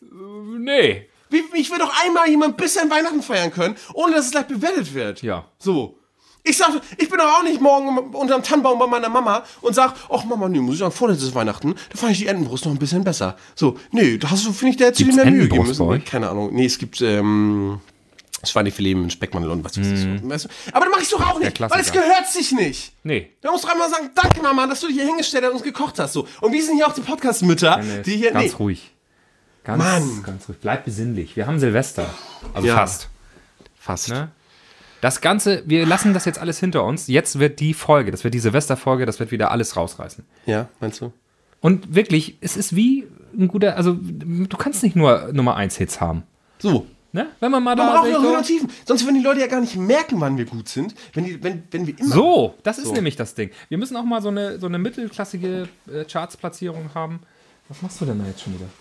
Nee. Wie, ich will doch einmal jemand ein bisschen Weihnachten feiern können, ohne dass es gleich bewertet wird. Ja. So. Ich sag, ich bin doch auch nicht morgen unterm Tannenbaum bei meiner Mama und sag, ach Mama, nee, muss ich sagen, vorletztes Weihnachten, da fand ich die Entenbrust noch ein bisschen besser. So, nee, da hast du, finde ich, der hättest du dir Gibt's mehr Mühe geben Entenbrust müssen. bei euch? Keine Ahnung. Nee, es gibt, ähm, Schweinefilet mit Speckmantel und was weiß ich so. Weißt du? Aber das mach ich doch auch nicht, Klassiker. weil es gehört sich nicht. Nee. Da musst du einmal sagen, danke Mama, dass du dich hier hingestellt hast und uns gekocht hast. So. Und wir sind hier auch die Podcast-Mütter, Nee, die hier, ganz nee. ruhig. Ganz, Mann. ganz ruhig. Bleib besinnlich. Wir haben Silvester. Also Ja. fast. Fast. Ne? Das Ganze, wir lassen das jetzt alles hinter uns. Jetzt wird die Folge, das wird die Silvesterfolge, das wird wieder alles rausreißen. Ja, meinst du? Und wirklich, es ist wie ein guter, also du kannst nicht nur Nummer eins Hits haben. So. Ne? Wenn man mal Man da braucht sich ja so, Höhen und Tiefen. Sonst würden die Leute ja gar nicht merken, wann wir gut sind, wenn, die, wenn, wenn wir immer... So, das ist So. nämlich das Ding. Wir müssen auch mal so eine, so eine mittelklassige äh, Charts-Platzierung haben. Was machst du denn da jetzt schon wieder?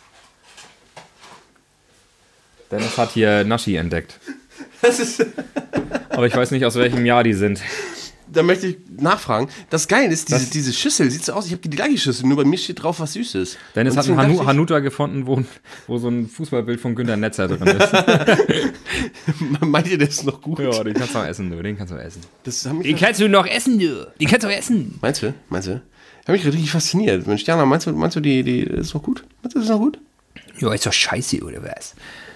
Dennis hat hier Naschi entdeckt. Das ist, Aber ich weiß nicht, aus welchem Jahr die sind. da möchte ich nachfragen. Das Geile ist, diese, Das- diese Schüssel sieht so aus, ich habe die gleiche Schüssel, nur bei mir steht drauf was Süßes. Dennis Und hat einen deswegen Hanu dachte Hanuta gefunden, wo, wo so ein Fußballbild von Günter Netzer drin ist. ich, meint ihr, das ist noch gut? Ja, den kannst du auch essen, du. Den kannst du auch essen. Das haben mich Den kannst du noch essen, du. Den kannst du auch essen. Meinst du? Meinst du? Hat mich richtig fasziniert. Mensch, Jana, meinst du, meinst du die, die das ist noch gut? Meinst du, das ist noch gut? Ja, ist doch scheiße, oder was?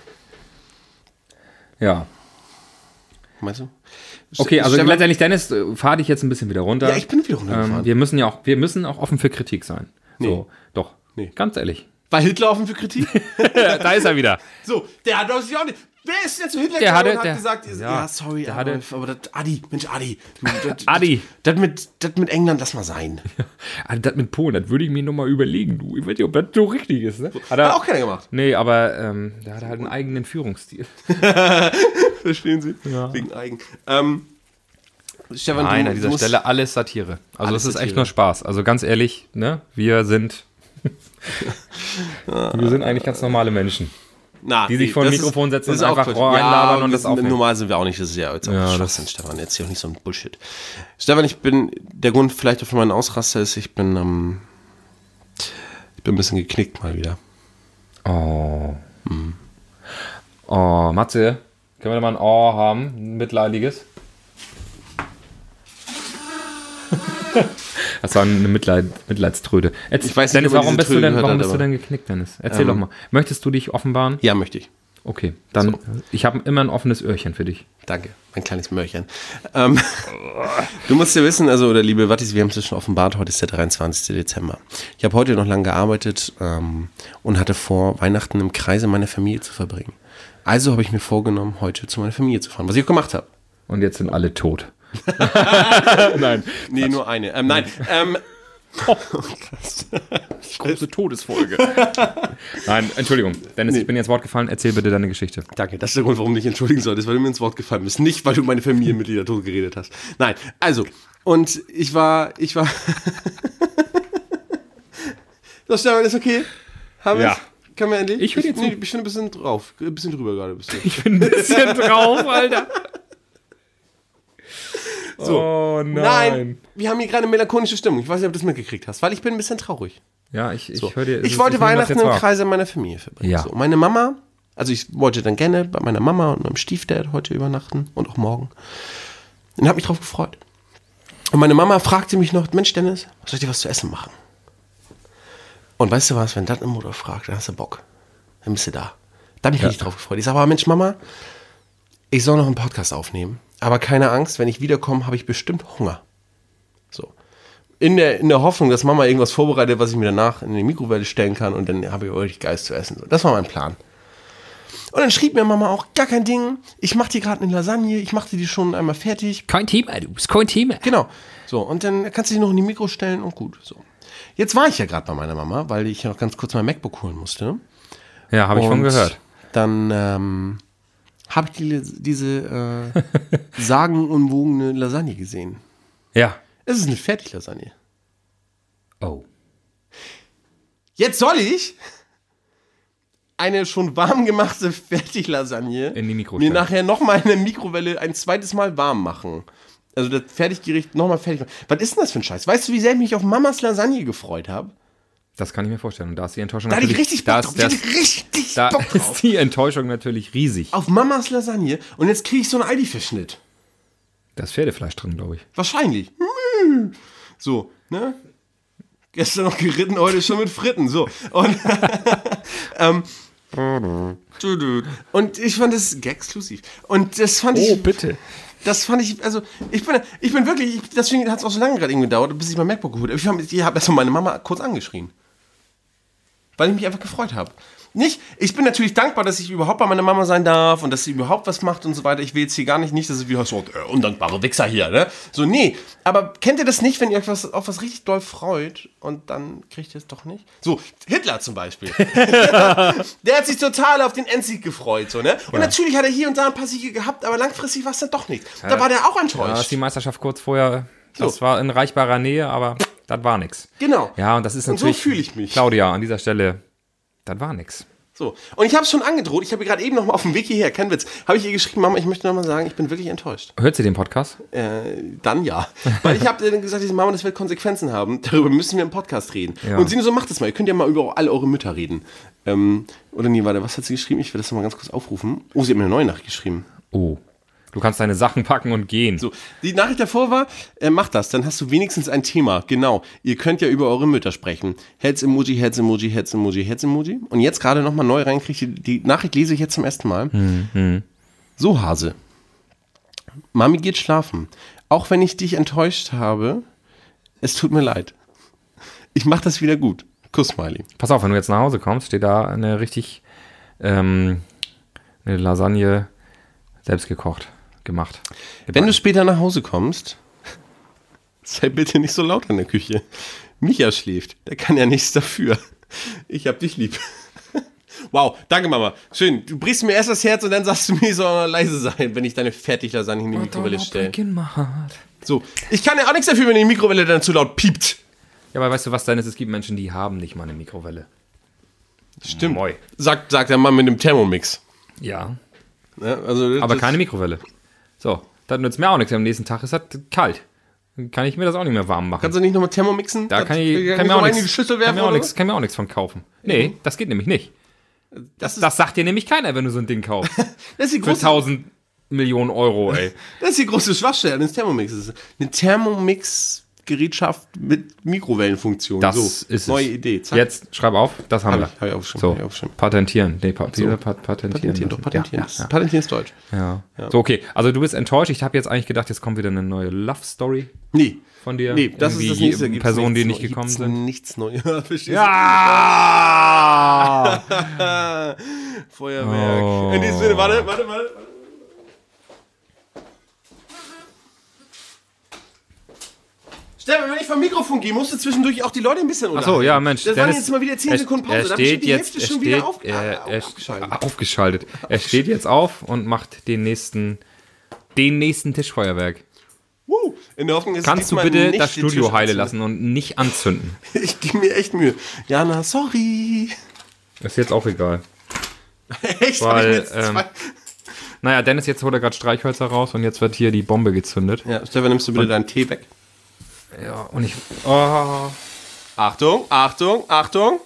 Ja. Meinst du? Okay, also Stefan- letztendlich, Dennis, äh, fahr dich jetzt ein bisschen wieder runter. Ja, ich bin wieder runtergefahren. Ähm, wir müssen ja auch, wir müssen auch offen für Kritik sein. So, doch. Nee. Ganz ehrlich. War Hitler offen für Kritik? Da ist er wieder. So, der hat sich auch nicht. Wer ist denn zu Hitler Der gegangen hatte- und hat der- gesagt, ja, ja, sorry, der aber, hatte- aber das, Adi, Mensch, Adi. Du, das, Adi. Das mit, das mit England, lass mal sein. Also das mit Polen, das würde ich mir nochmal überlegen, du. Ich weiß nicht, ob das so richtig ist, ne? Hat er, Hat auch keiner gemacht. Nee, aber ähm, der hat halt einen eigenen Führungsstil. Verstehen Sie? Ja. Wegen eigen. Ähm, Stefan, Nein, du, an dieser du musst, Stelle alles Satire. Also Alles es ist echt Satire. nur Spaß. Also ganz ehrlich, ne? Wir sind wir sind eigentlich ganz normale Menschen. Na, die sich vor ein das Mikrofon setzen das und ist auch einfach Quatsch. reinlabern und wir das sind- aufnehmen. Normal sind wir auch nicht, das ist ja jetzt auch Ja, Schwachsinn, Stefan. Jetzt hier auch nicht so ein Bullshit. Stefan, ich bin, der Grund vielleicht auch für meinen Ausraster ist, ich bin, ähm, ich bin ein bisschen geknickt mal wieder. Oh. Oh, Matze, Können wir da mal ein Oh haben? Ein mitleidiges? Das war eine Mitleid, Mitleidströte. Jetzt, Ich weiß nicht, Dennis, ob er warum, diese bist du, Tröte denn, gehört warum hat, bist du aber- denn geknickt, Dennis? Erzähl Ähm. doch mal. Möchtest du dich offenbaren? Ja, möchte ich. Okay, dann, ich habe immer ein offenes Öhrchen für dich. Danke, mein kleines Möhrchen. Ähm, du musst ja wissen, also, oder liebe Wattis, wir haben es ja schon offenbart, heute ist der dreiundzwanzigster Dezember. Ich habe heute noch lange gearbeitet ähm, und hatte vor, Weihnachten im Kreise meiner Familie zu verbringen. Also habe ich mir vorgenommen, heute zu meiner Familie zu fahren, was ich auch gemacht habe. Und jetzt sind alle tot. Nein. Nee, nur eine. Ähm, nein, ähm, Oh, krass. Große Todesfolge. Nein, Entschuldigung. Dennis, Nee. ich bin jetzt Wort gefallen. Erzähl bitte deine Geschichte. Danke, das ist der Grund, warum du dich entschuldigen solltest, weil du mir ins Wort gefallen bist. Nicht, weil du meine Familienmitglieder tot geredet hast. Nein, also, und ich war, ich war... So, Stefan, ist okay? Haben Ja. wir's? Können wir endlich? Ich höre dir zu. Nee, ich bin ein bisschen drauf, ein bisschen drüber gerade. Bist du. Ich bin ein bisschen drauf, Alter. So. Oh nein. Nein, wir haben hier gerade eine melancholische Stimmung. Ich weiß nicht, ob du das mitgekriegt hast, weil ich bin ein bisschen traurig. Ja, ich, ich So. höre dir. es Ich ist- wollte nehme das Weihnachten jetzt im wahr. Kreise meiner Familie verbringen. Ja. So, meine Mama, also ich wollte dann gerne bei meiner Mama und meinem Stiefdad heute übernachten und auch morgen. Und habe mich drauf gefreut. Und meine Mama fragte mich noch, Mensch Dennis, soll ich dir was zu essen machen? Und weißt du was, wenn das eine Mutter fragt, dann hast du Bock. Dann bist du da. Da habe ich mich drauf gefreut. Ich sage aber, Mensch Mama, ich soll noch einen Podcast aufnehmen. Aber keine Angst, wenn ich wiederkomme, habe ich bestimmt Hunger. So. In der, in der Hoffnung, dass Mama irgendwas vorbereitet, was ich mir danach in die Mikrowelle stellen kann und dann habe ich richtig Geist zu essen. So, das war mein Plan. Und dann schrieb mir Mama auch, gar kein Ding, ich mache dir gerade eine Lasagne, ich machte die schon einmal fertig. Kein Thema, du bist kein Thema. Genau. So, und dann kannst du die noch in die Mikro stellen und gut. So. Jetzt war ich ja gerade bei meiner Mama, weil ich ja noch ganz kurz mein MacBook holen musste. Ja, habe ich von Und gehört. Dann ähm, habe ich die, diese äh, sagenumwogene Lasagne gesehen. Ja. Es ist eine Fertiglasagne. Oh. Jetzt soll ich eine schon warm gemachte Fertiglasagne In die Mikro mir stellen. nachher nochmal in der Mikrowelle ein zweites Mal warm machen. Also das Fertiggericht nochmal fertig machen. Was ist denn das für ein Scheiß? Weißt du, wie sehr ich mich auf Mamas Lasagne gefreut habe? Das kann ich mir vorstellen. Und da ist die Enttäuschung Da hatte ich natürlich... richtig da Bock ist drauf. das- Ich hatte richtig Da Bock drauf. ist die Enttäuschung natürlich riesig. Auf Mamas Lasagne und jetzt kriege ich so einen Aldi-Verschnitt. Da ist Pferdefleisch drin, glaube ich. Wahrscheinlich. So, ne? Gestern noch geritten, heute schon mit Fritten. So. Und, ähm, und ich fand das exklusiv. Und das fand ich. Oh, bitte. Das fand ich, also, ich bin, ich bin wirklich, ich, deswegen hat es auch so lange gerade irgendwie gedauert, bis ich mein MacBook geholt habe. Ich habe ich hab erst mal meine Mama kurz angeschrien. Weil ich mich einfach gefreut habe. Nicht, ich bin natürlich dankbar, dass ich überhaupt bei meiner Mama sein darf und dass sie überhaupt was macht und so weiter. Ich will jetzt hier gar nicht, nicht, dass es wieder so äh, undankbare Wichser hier, ne? So, nee. Aber kennt ihr das nicht, wenn ihr euch was, auf was richtig doll freut und dann kriegt ihr es doch nicht? So, Hitler zum Beispiel. Der hat sich total auf den Endsieg gefreut, so, ne? Und Ja. natürlich hat er hier und da ein paar Siege gehabt, aber langfristig war es dann doch nichts. Da war der auch Ja, ist enttäuscht. die Meisterschaft kurz vorher... Das So. war in reichbarer Nähe, aber das war nix. Genau. Ja, und das ist Und so natürlich... fühle ich mich. Claudia, an dieser Stelle, das war nix. So. Und ich habe es schon angedroht. Ich habe gerade eben noch mal auf dem Weg hierher, kein Witz, habe ich ihr geschrieben, Mama, ich möchte noch mal sagen, ich bin wirklich enttäuscht. Hört sie den Podcast? Äh, dann ja. Weil ich habe dann gesagt, diese Mama, das wird Konsequenzen haben. Darüber müssen wir im Podcast reden. Ja. Und sie nur so, macht das mal. Ihr könnt ja mal über alle eure Mütter reden. Ähm, oder nee, warte, was hat sie geschrieben? Ich werde das noch mal ganz kurz aufrufen. Oh, sie hat mir eine neue Nachricht geschrieben. Oh. Du kannst deine Sachen packen und gehen. So, die Nachricht davor war, äh, mach das, dann hast du wenigstens ein Thema. Genau, ihr könnt ja über eure Mütter sprechen. Herz-Emoji, Herz-Emoji, Herz-Emoji, Herz-Emoji. Und jetzt gerade nochmal neu reinkriege ich, die Nachricht lese ich jetzt zum ersten Mal. Mhm. So, Hase. Mami geht schlafen. Auch wenn ich dich enttäuscht habe, es tut mir leid. Ich mach das wieder gut. Kuss, Smiley. Pass auf, wenn du jetzt nach Hause kommst, steht da eine richtig ähm, eine Lasagne selbst gekocht, gemacht. Wenn du später nach Hause kommst, sei bitte nicht so laut in der Küche. Micha schläft, der kann ja nichts dafür. Ich hab dich lieb. Wow, danke Mama. Schön, du brichst mir erst das Herz und dann sagst du mir, ich soll leise sein, wenn ich deine Fertiglasagne in die Mikrowelle stelle. So, ich kann ja auch nichts dafür, wenn die Mikrowelle dann zu laut piept. Ja, aber weißt du was, Dennis, es gibt Menschen, die haben nicht mal eine Mikrowelle. Stimmt. Moi. Sagt, sagt der Mann mit dem Thermomix. Ja, Ja, also aber das- keine Mikrowelle. So, dann nützt mir auch nichts. Am nächsten Tag ist das kalt. Dann kann ich mir das auch nicht mehr warm machen. Kannst du nicht nochmal Thermomixen? Da Das- kann ich kann kann ich mir auch noch einen in nichts die Schüssel kann werfen mir auch oder nichts- kann mir auch nichts von kaufen. Nee, das geht nämlich nicht. Das, Das, ist, das sagt dir nämlich keiner, wenn du so ein Ding kaufst. das ist die Für große, tausend Millionen Euro, ey. das ist die große Schwachstelle eines Thermomixes. Eine Thermomix-Gerätschaft mit Mikrowellenfunktion. Das so, ist neue es. Idee. Zack. Jetzt, schreib auf, das haben Hab wir. ich, hab ich aufgeschrieben, so, hab ich aufgeschrieben. patentieren. Nee, pa So. pat patentieren. Patentieren, doch, lassen. patentieren. Ja, ja, Patentieren ist deutsch. ja. Ja. So, okay. Also du bist enttäuscht. Ich habe jetzt eigentlich gedacht, jetzt kommt wieder eine neue Love-Story Nee. von dir. Nee, das ist das Irgendwie nächste. Da gibt's Personen, die nichts nicht Neu- gekommen gibt's sind. Nichts Neues. Verstehst du? Ja! Feuerwerk. Oh. In diesem Sinne, warte, warte, warte. Stefan, wenn ich vom Mikrofon gehe, musst du zwischendurch auch die Leute ein bisschen unterhalten. Achso, ja, Mensch. Das waren Dennis, jetzt mal wieder zehn er- Sekunden Pause. Er Da hab ich steht die jetzt, Hälfte er schon steht, wieder auf, er, ah, er, aufgeschaltet. aufgeschaltet. Er steht jetzt auf und macht den nächsten, den nächsten Tischfeuerwerk. Woo. In der Hoffnung, dass Kannst du diesmal bitte nicht das den Studio Tisch heile anzündet. lassen und nicht anzünden? Ich gebe mir echt Mühe. Jana, sorry. Ist jetzt auch egal. Echt? Hab Weil, ich mir jetzt ähm, zwei- Naja, Dennis, jetzt holt er gerade Streichhölzer raus und jetzt wird hier die Bombe gezündet. Ja, Stefan, nimmst du bitte deinen Tee weg? Ja, und ich. Oh. Achtung, Achtung, Achtung.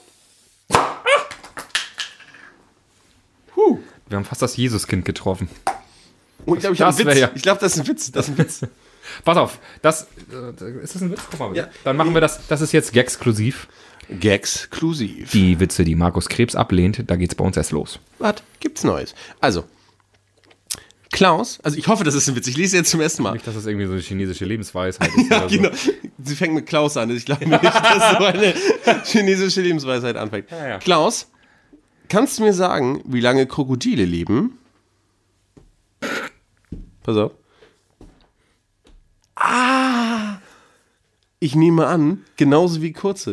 Huh. Wir haben fast das Jesuskind getroffen. Oh, ich glaube, ich Das habe einen wär Witz. ja- Ich glaube, das ist ein Witz. Das ist ein Witz. Pass auf, das. Äh, ist das ein Witz? Guck mal bitte. Ja. Dann machen wir das. Das ist jetzt Gexklusiv. Gexklusiv. Die Witze, die Markus Krebs ablehnt, da geht's bei uns erst los. Was gibt's Neues? Also, Klaus, also ich hoffe, das ist ein Witz. Ich lese jetzt zum ersten Mal. Nicht, dass das irgendwie so eine chinesische Lebensweisheit ist. Ja, oder so. genau. Sie fängt mit Klaus an. Ich glaube nicht, dass so eine chinesische Lebensweisheit anfängt. Ja, ja. Klaus, kannst du mir sagen, wie lange Krokodile leben? Pass auf. Ah! Ich nehme an, genauso wie kurze.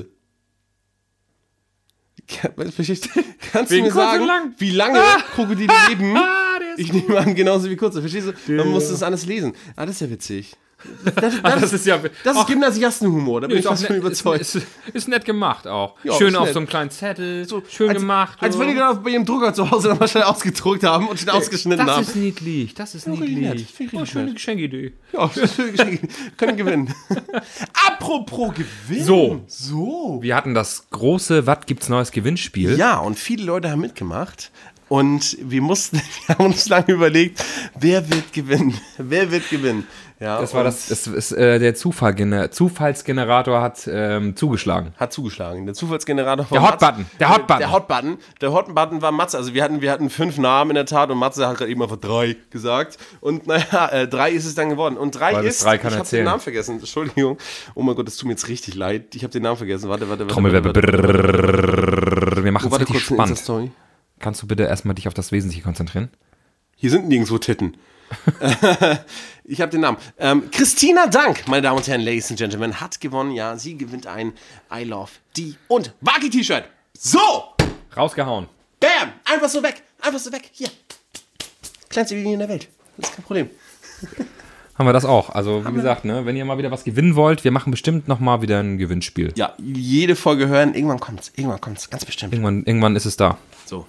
Verstehst du? Kannst Wegen du mir kurz und sagen, lang. wie lange Krokodile leben? Ah, der ist Ich nehme an, genauso wie kurze. Verstehst du? Man muss das alles lesen. Ah, das ist ja witzig. Das, das, Ach, das ist ja. das ist ach, Gymnasiastenhumor, da bin ich auch fast von nett, überzeugt. Ist, ist, ist nett gemacht auch. Ja, Schön ist auf nett. so einem kleinen Zettel. schön als, gemacht. Als so. wenn die gerade bei ihrem Drucker zu Hause nochmal schnell ausgedruckt haben und schnell ausgeschnitten das haben. ist niedlich, das ist richtig niedlich. nett, finde ich Oh, richtig schöne nett. Geschenkidee. Ja, das ist schön geschenkt. Können gewinnen. Apropos gewinnen. So. So. Wir hatten das große Was gibt's Neues Gewinnspiel. Ja, und viele Leute haben mitgemacht. Und wir mussten, wir haben uns lange überlegt, wer wird gewinnen? Wer wird gewinnen? Ja, Das war und das, das ist, äh, der Zufall, Zufallsgenerator hat ähm, zugeschlagen. Hat zugeschlagen. Der Zufallsgenerator Der war Hotbutton, Matze. der Hotbutton. Der Hotbutton. Der Hotbutton war Matze. Also wir hatten, wir hatten fünf Namen in der Tat und Matze hat gerade eben einfach drei gesagt. Und naja, äh, drei ist es dann geworden. Und drei Weil bis ist, drei kann ich er habe den zählen. Namen vergessen. Entschuldigung. Oh mein Gott, das tut mir jetzt richtig leid. Ich habe den Namen vergessen. Warte, warte, warte. Trommelwirbel. warte, warte, warte. brrrr. Wir machen Oh, es warte richtig kurz, eine spannend. Insta-Story. Kannst du bitte erstmal dich auf das Wesentliche konzentrieren? Hier sind nirgendwo Titten. Ich habe den Namen. Ähm, Christina Dank, meine Damen und Herren, Ladies and Gentlemen, hat gewonnen. Ja, sie gewinnt ein I Love Die und Waki-T-Shirt. So! Rausgehauen. Bam! Einfach so weg. Einfach so weg. Hier. Kleinste Baby in der Welt. Das ist kein Problem. Haben wir das auch. Also, wie gesagt, ne, wenn ihr mal wieder was gewinnen wollt, wir machen bestimmt nochmal wieder ein Gewinnspiel. Ja, jede Folge hören. Irgendwann kommt's. Irgendwann kommt's. Ganz bestimmt. Irgendwann, irgendwann ist es da. So.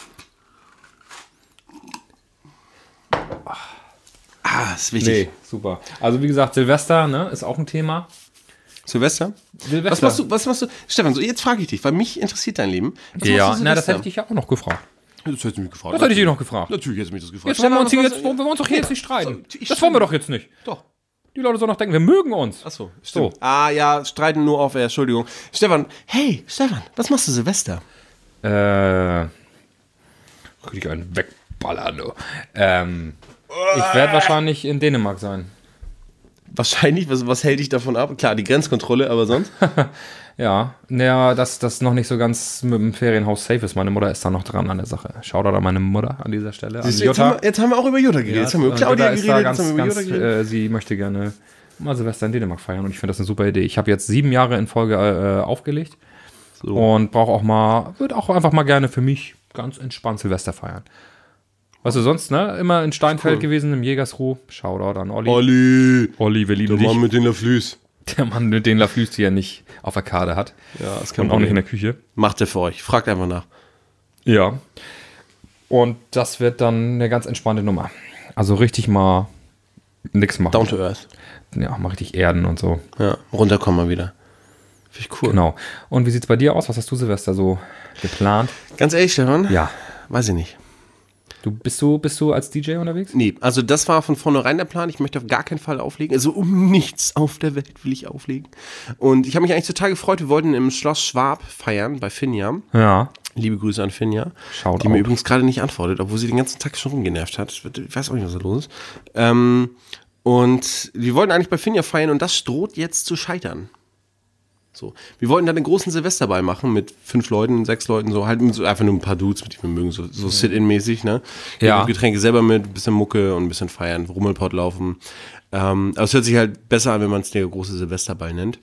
Ah, ist wichtig. super. Also, wie gesagt, Silvester, ne, ist auch ein Thema. Silvester? Silvester. Was machst du? Was machst du? Stefan, so jetzt frage ich dich, weil mich interessiert dein Leben. Was Ja, machst du na, das Silvester? hätte ich dich ja auch noch gefragt. Das hättest du mich gefragt. Das hätte ich dich noch gefragt. Natürlich hättest du mich das gefragt. Jetzt wollen wir uns, hier Stefan, jetzt, was- wollen wir uns doch hier jetzt nicht streiten. So, ich Das wollen wir doch jetzt nicht. Doch. Die Leute sollen doch denken, wir mögen uns. Achso, stimmt. So. Ah, ja, streiten nur auf, äh, Entschuldigung. Stefan, hey, Stefan, was machst du Silvester? Äh. Krieg ich einen wegballern, du. Ähm. Ich werde wahrscheinlich in Dänemark sein. Wahrscheinlich, was, was hält dich davon ab? Klar, die Grenzkontrolle, aber sonst? Ja, naja, dass das noch nicht so ganz mit dem Ferienhaus safe ist. Meine Mutter ist da noch dran an der Sache. Shoutout an meine Mutter an dieser Stelle. An Siehst du, jetzt, haben wir, jetzt haben wir auch über Jutta geredet. jetzt haben wir über und Claudia Jutta ist geredet, da ganz, jetzt haben wir über ganz, Jutta geredet. äh, sie möchte gerne mal Silvester in Dänemark feiern und ich finde das eine super Idee. Ich habe jetzt sieben Jahre in Folge äh, aufgelegt So. und brauche auch mal, würde auch einfach mal gerne für mich ganz entspannt Silvester feiern. Weißt du, sonst, ne? Immer in Steinfeld Cool. gewesen, im Jägersruh. Shoutout an Olli. Olli, Olli, wir lieben der dich. Mann mit den Laflüs. Der Mann, mit den Laflüs, die er nicht auf der Karte hat. Ja, das kann Und auch nicht in der Küche. Macht er für euch. Fragt einfach nach. Ja. Und das wird dann eine ganz entspannte Nummer. Also richtig mal nix machen. Down to earth. Ja, mal richtig erden und so. Ja, runterkommen mal wieder. Finde ich cool. Genau. Und wie sieht's bei dir aus? Was hast du Silvester so geplant? Ganz ehrlich, Stefan? Ja. weiß ich nicht. Du, bist, du, bist du als D J unterwegs? Nee, also das war von vornherein der Plan. Ich möchte auf gar keinen Fall auflegen. Also um nichts auf der Welt will ich auflegen. Und ich habe mich eigentlich total gefreut. Wir wollten im Schloss Schwab feiern, bei Finja. Ja. Liebe Grüße an Finja. Schaut die mir auf. übrigens gerade nicht antwortet, obwohl sie den ganzen Tag schon rumgenervt hat. Ich weiß auch nicht, was da los ist. Ähm, und wir wollten eigentlich bei Finja feiern und das droht jetzt zu scheitern. So. Wir wollten dann den großen Silvesterball machen mit fünf Leuten, sechs Leuten, so halt mit so einfach nur ein paar Dudes, mit denen wir mögen, so, so Sit-In-mäßig, ne? Ja. Getränke selber mit, ein bisschen Mucke und ein bisschen feiern, Rummelpott laufen. Ähm, aber es hört sich halt besser an, wenn man es der große Silvesterball nennt.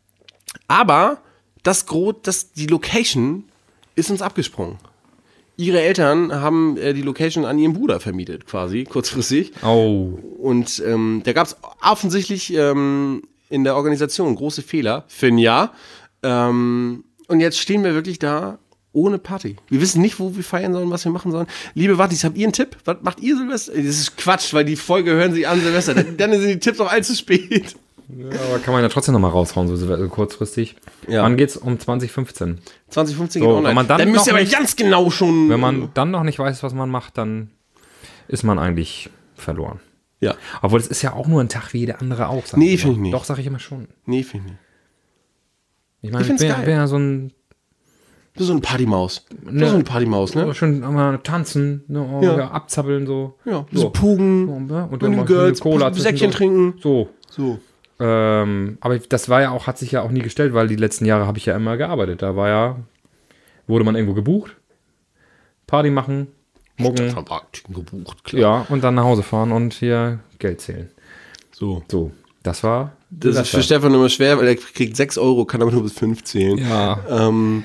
Aber das Gros, das, die Location ist uns abgesprungen. Ihre Eltern haben äh, die Location an ihren Bruder vermietet, quasi, kurzfristig. Oh. Und ähm, da gab es offensichtlich ähm, in der Organisation große Fehler. Finja. Ähm, und jetzt stehen wir wirklich da ohne Party. Wir wissen nicht, wo wir feiern sollen, was wir machen sollen. Liebe Wattis, habt ihr einen Tipp? Was macht ihr Silvester? Das ist Quatsch, weil die Folge hören sie an Silvester. Dann, dann sind die Tipps auch allzu spät. Ja, aber kann man ja trotzdem nochmal raushauen, so, so kurzfristig. Ja. Wann geht's? Um zwanzig fünfzehn. zwanzig fünfzehn So, geht online. wenn man dann dann müsst ihr noch aber nicht- ganz genau schon... Wenn man dann noch nicht weiß, was man macht, dann ist man eigentlich verloren. Ja. Obwohl, es ist ja auch nur ein Tag wie jeder andere auch. sag Nee, ich find immer. ich nicht. Doch, sag ich immer schon. Nee, finde ich nicht. Ich meine, Ich ich, find's bin, ja- geil. bin ja so ein... Du bist so eine Partymaus. Du bist Ne. so eine Partymaus, ne? Schön mal tanzen, ne, oh, Ja. ja. abzappeln, so. Ja, so. so Pugen, Ja, und mit dann den mal Girls, Cola Säckchen zwischendurch. trinken. So. So. Ähm, aber das war ja auch, hat sich ja auch nie gestellt, weil die letzten Jahre habe ich ja immer gearbeitet. Da war ja, wurde man irgendwo gebucht, Party machen, mucken, gebucht, klar. ja, und dann nach Hause fahren und hier Geld zählen. So. So, das war Das ist für Stefan immer schwer, weil er kriegt sechs Euro, kann aber nur bis fünf zählen. Ja. Ähm,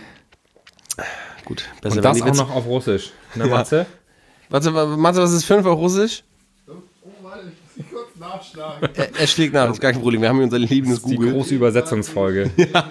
gut, besser Und das werden auch die Witze- noch auf Russisch. Ne, Matze? Warte, Matze, was ist fünf auf Russisch? Oh, warte, ich muss kurz nachschlagen. Er, er schlägt nach, ist gar kein Problem. Wir haben hier unser liebendes Die Google. große Übersetzungsfolge.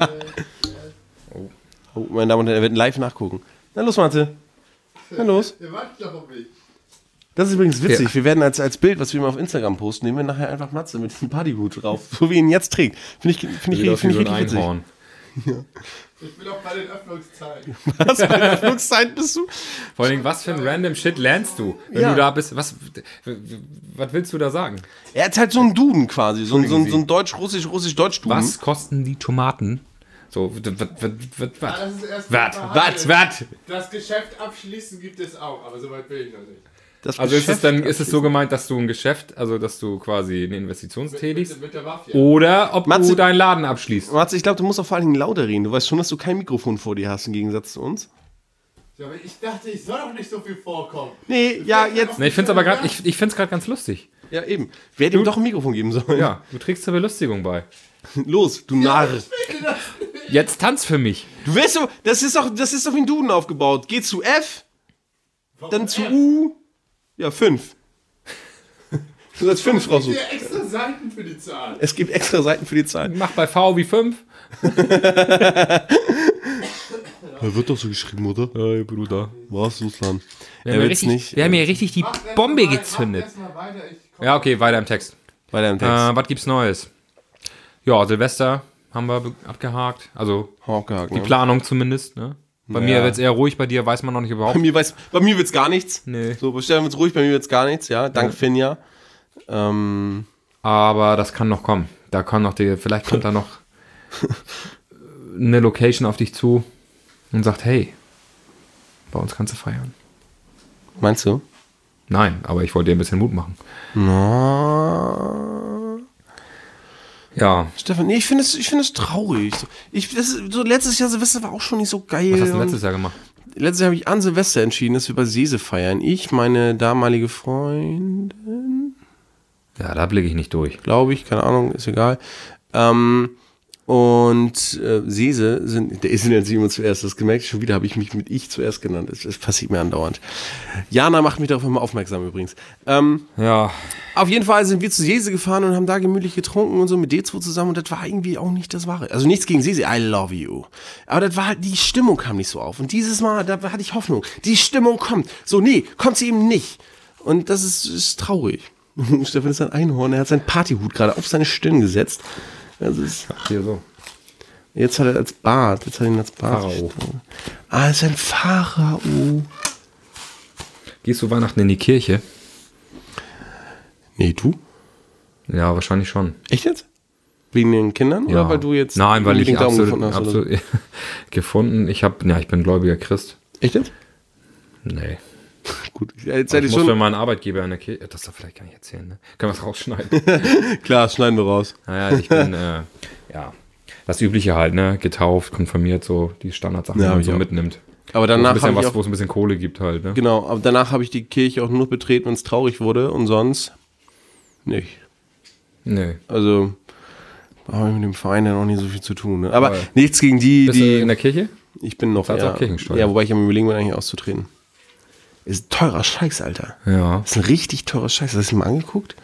Oh, meine Damen und Herren, er wird live nachgucken. Na los, Matze. Na los. Ihr wartet doch auf mich. Das ist übrigens witzig. Ja. Wir werden als, als Bild, was wir mal auf Instagram posten, nehmen wir nachher einfach Matze mit diesem Partyhut drauf. So wie ihn jetzt trägt. Finde ich, find ich, Sieht aus wie find ich so ein richtig witzig. Einhorn. Ich bin auch bei den Öffnungszeiten. Was bei der Flugzeit bist du? Vor allem, was für ein random Shit lernst du, wenn Ja. du da bist? Was, was willst du da sagen? Er hat halt so einen Duden quasi. So ein, so ein, so ein Deutsch-Russisch, Russisch-Deutsch-Duden. Was kosten die Tomaten? So, was, was, was, was, Ja, das ist erst was, mal was, was? Das Geschäft abschließen gibt es auch, aber soweit bin ich noch nicht. Das Also ist es Geschäft- dann, ist es so gemeint, dass du ein Geschäft, also dass du quasi eine Investition tätigst? Mit, mit der Waffe. Oder ob Matze- du deinen Laden abschließt? Matze, ich glaube, du musst auch vor allen Dingen lauter reden. Du weißt schon, dass du kein Mikrofon vor dir hast, im Gegensatz zu uns. Ja, aber ich dachte, ich soll doch nicht so viel vorkommen. Nee, ja, jetzt. Ne, ich find's aber gerade, ich, ich find's gerade ganz lustig. Ja, eben. Wer hätte ihm doch ein Mikrofon geben sollen? Ja, du trägst zur Belustigung bei. Los, du Narr. Jetzt tanz für mich. Du weißt so, das ist doch, das ist doch wie ein Duden aufgebaut. Geh zu F, dann zu U. Ja, fünf. Du sollst fünf raussuchen. Hier extra Seiten für die Zahl. Es gibt extra Seiten für die Zahl. Mach bei V wie fünf. Er wird doch so geschrieben, oder? Hey, Bruder. Was, Ruslan? Wir Er haben, ja wird's richtig, nicht. wir haben hier richtig die Macht erst Bombe mal wei- gezündet. Macht erst mal weiter, ich komm- Ja, okay, weiter im Text. Weiter im Äh, Text. was gibt's Neues? Ja, Silvester haben wir be- abgehakt. Also Hau abgehakt, die ne? Planung zumindest. Ne? Bei Ja. mir wird's eher ruhig, bei dir weiß man noch nicht Bei überhaupt. mir, weiß, bei mir wird's gar nichts. Nee. So, bei Stefan wird's ruhig, bei mir wird's gar nichts, ja. Dank Finja. Ähm, Aber das kann noch kommen. Da kann noch die, vielleicht kommt da noch eine Location auf dich zu und sagt, hey, bei uns kannst du feiern. meinst du? Nein, aber ich wollte dir ein bisschen Mut machen. Na. Ja. Stefan, nee, ich finde es, ich finde es traurig. So, ich, das, ist- so letztes Jahr Silvester war auch schon nicht so geil. Was hast du denn und- letztes Jahr gemacht? Letztes Jahr habe ich an Silvester entschieden, dass wir bei Sese feiern. Ich, meine damalige Freundin, Ja, da blicke ich nicht durch. glaube ich, keine Ahnung, ist egal. Ähm, und äh, Sese sind, der ist nennt sich immer zuerst, das gemerkt, schon wieder habe ich mich mit ich zuerst genannt. Das, das passiert mir andauernd. Jana macht mich darauf immer aufmerksam übrigens. Ähm, Ja. Auf jeden Fall sind wir zu Sese gefahren und haben da gemütlich getrunken und so mit D zwei zusammen und das war irgendwie auch nicht das Wahre. Also nichts gegen Sese, I love you. Aber das war halt, die Stimmung kam nicht so auf. Und dieses Mal, da hatte ich Hoffnung. Die Stimmung kommt. So, nee, kommt sie eben nicht. Und das ist, ist traurig. Stefan ist ein Einhorn, er hat seinen Partyhut gerade auf seine Stirn gesetzt. Das ist, Hier so. jetzt hat er als Bart, jetzt hat er ihn als Bart. Pharao. Ah, das ist ein Pharao. Gehst du Weihnachten in die Kirche? Nee, du? Ja, wahrscheinlich schon. Echt jetzt? Wegen den Kindern? Ja. Oder weil du jetzt... Nein, weil ich unbedingt Daumen absolut, gefunden hast, oder? absolut gefunden. Ich habe, ja, ich bin gläubiger Christ. Echt jetzt? Nee. Gut. Ja, jetzt Aber seid ich ihr muss für schon... meinen Arbeitgeber in der Kirche, das darf vielleicht gar nicht erzählen, ne? Können wir es rausschneiden? Klar, schneiden wir raus. Naja, ich bin, äh, ja, das Übliche halt, ne? Getauft, konfirmiert, so die Standardsachen, Ja, die man so ja. mitnimmt. Aber Wo es ein danach bisschen habe ich was, auch... wo es ein bisschen Kohle gibt halt, ne? Genau, aber danach habe ich die Kirche auch nur betreten, wenn es traurig wurde und sonst nicht. Nee. Also habe ich mit dem Verein ja noch nicht so viel zu tun. Ne? Aber Voll. nichts gegen die, Bist du die... in der Kirche? Ich bin noch... Zahlst Ja, auch Kirchensteuer? ja, wobei ich am Überlegen bin, eigentlich auszutreten. Ist ein teurer Scheiß, Alter. Ja. Das ist ein richtig teurer Scheiß. Hast du mal angeguckt?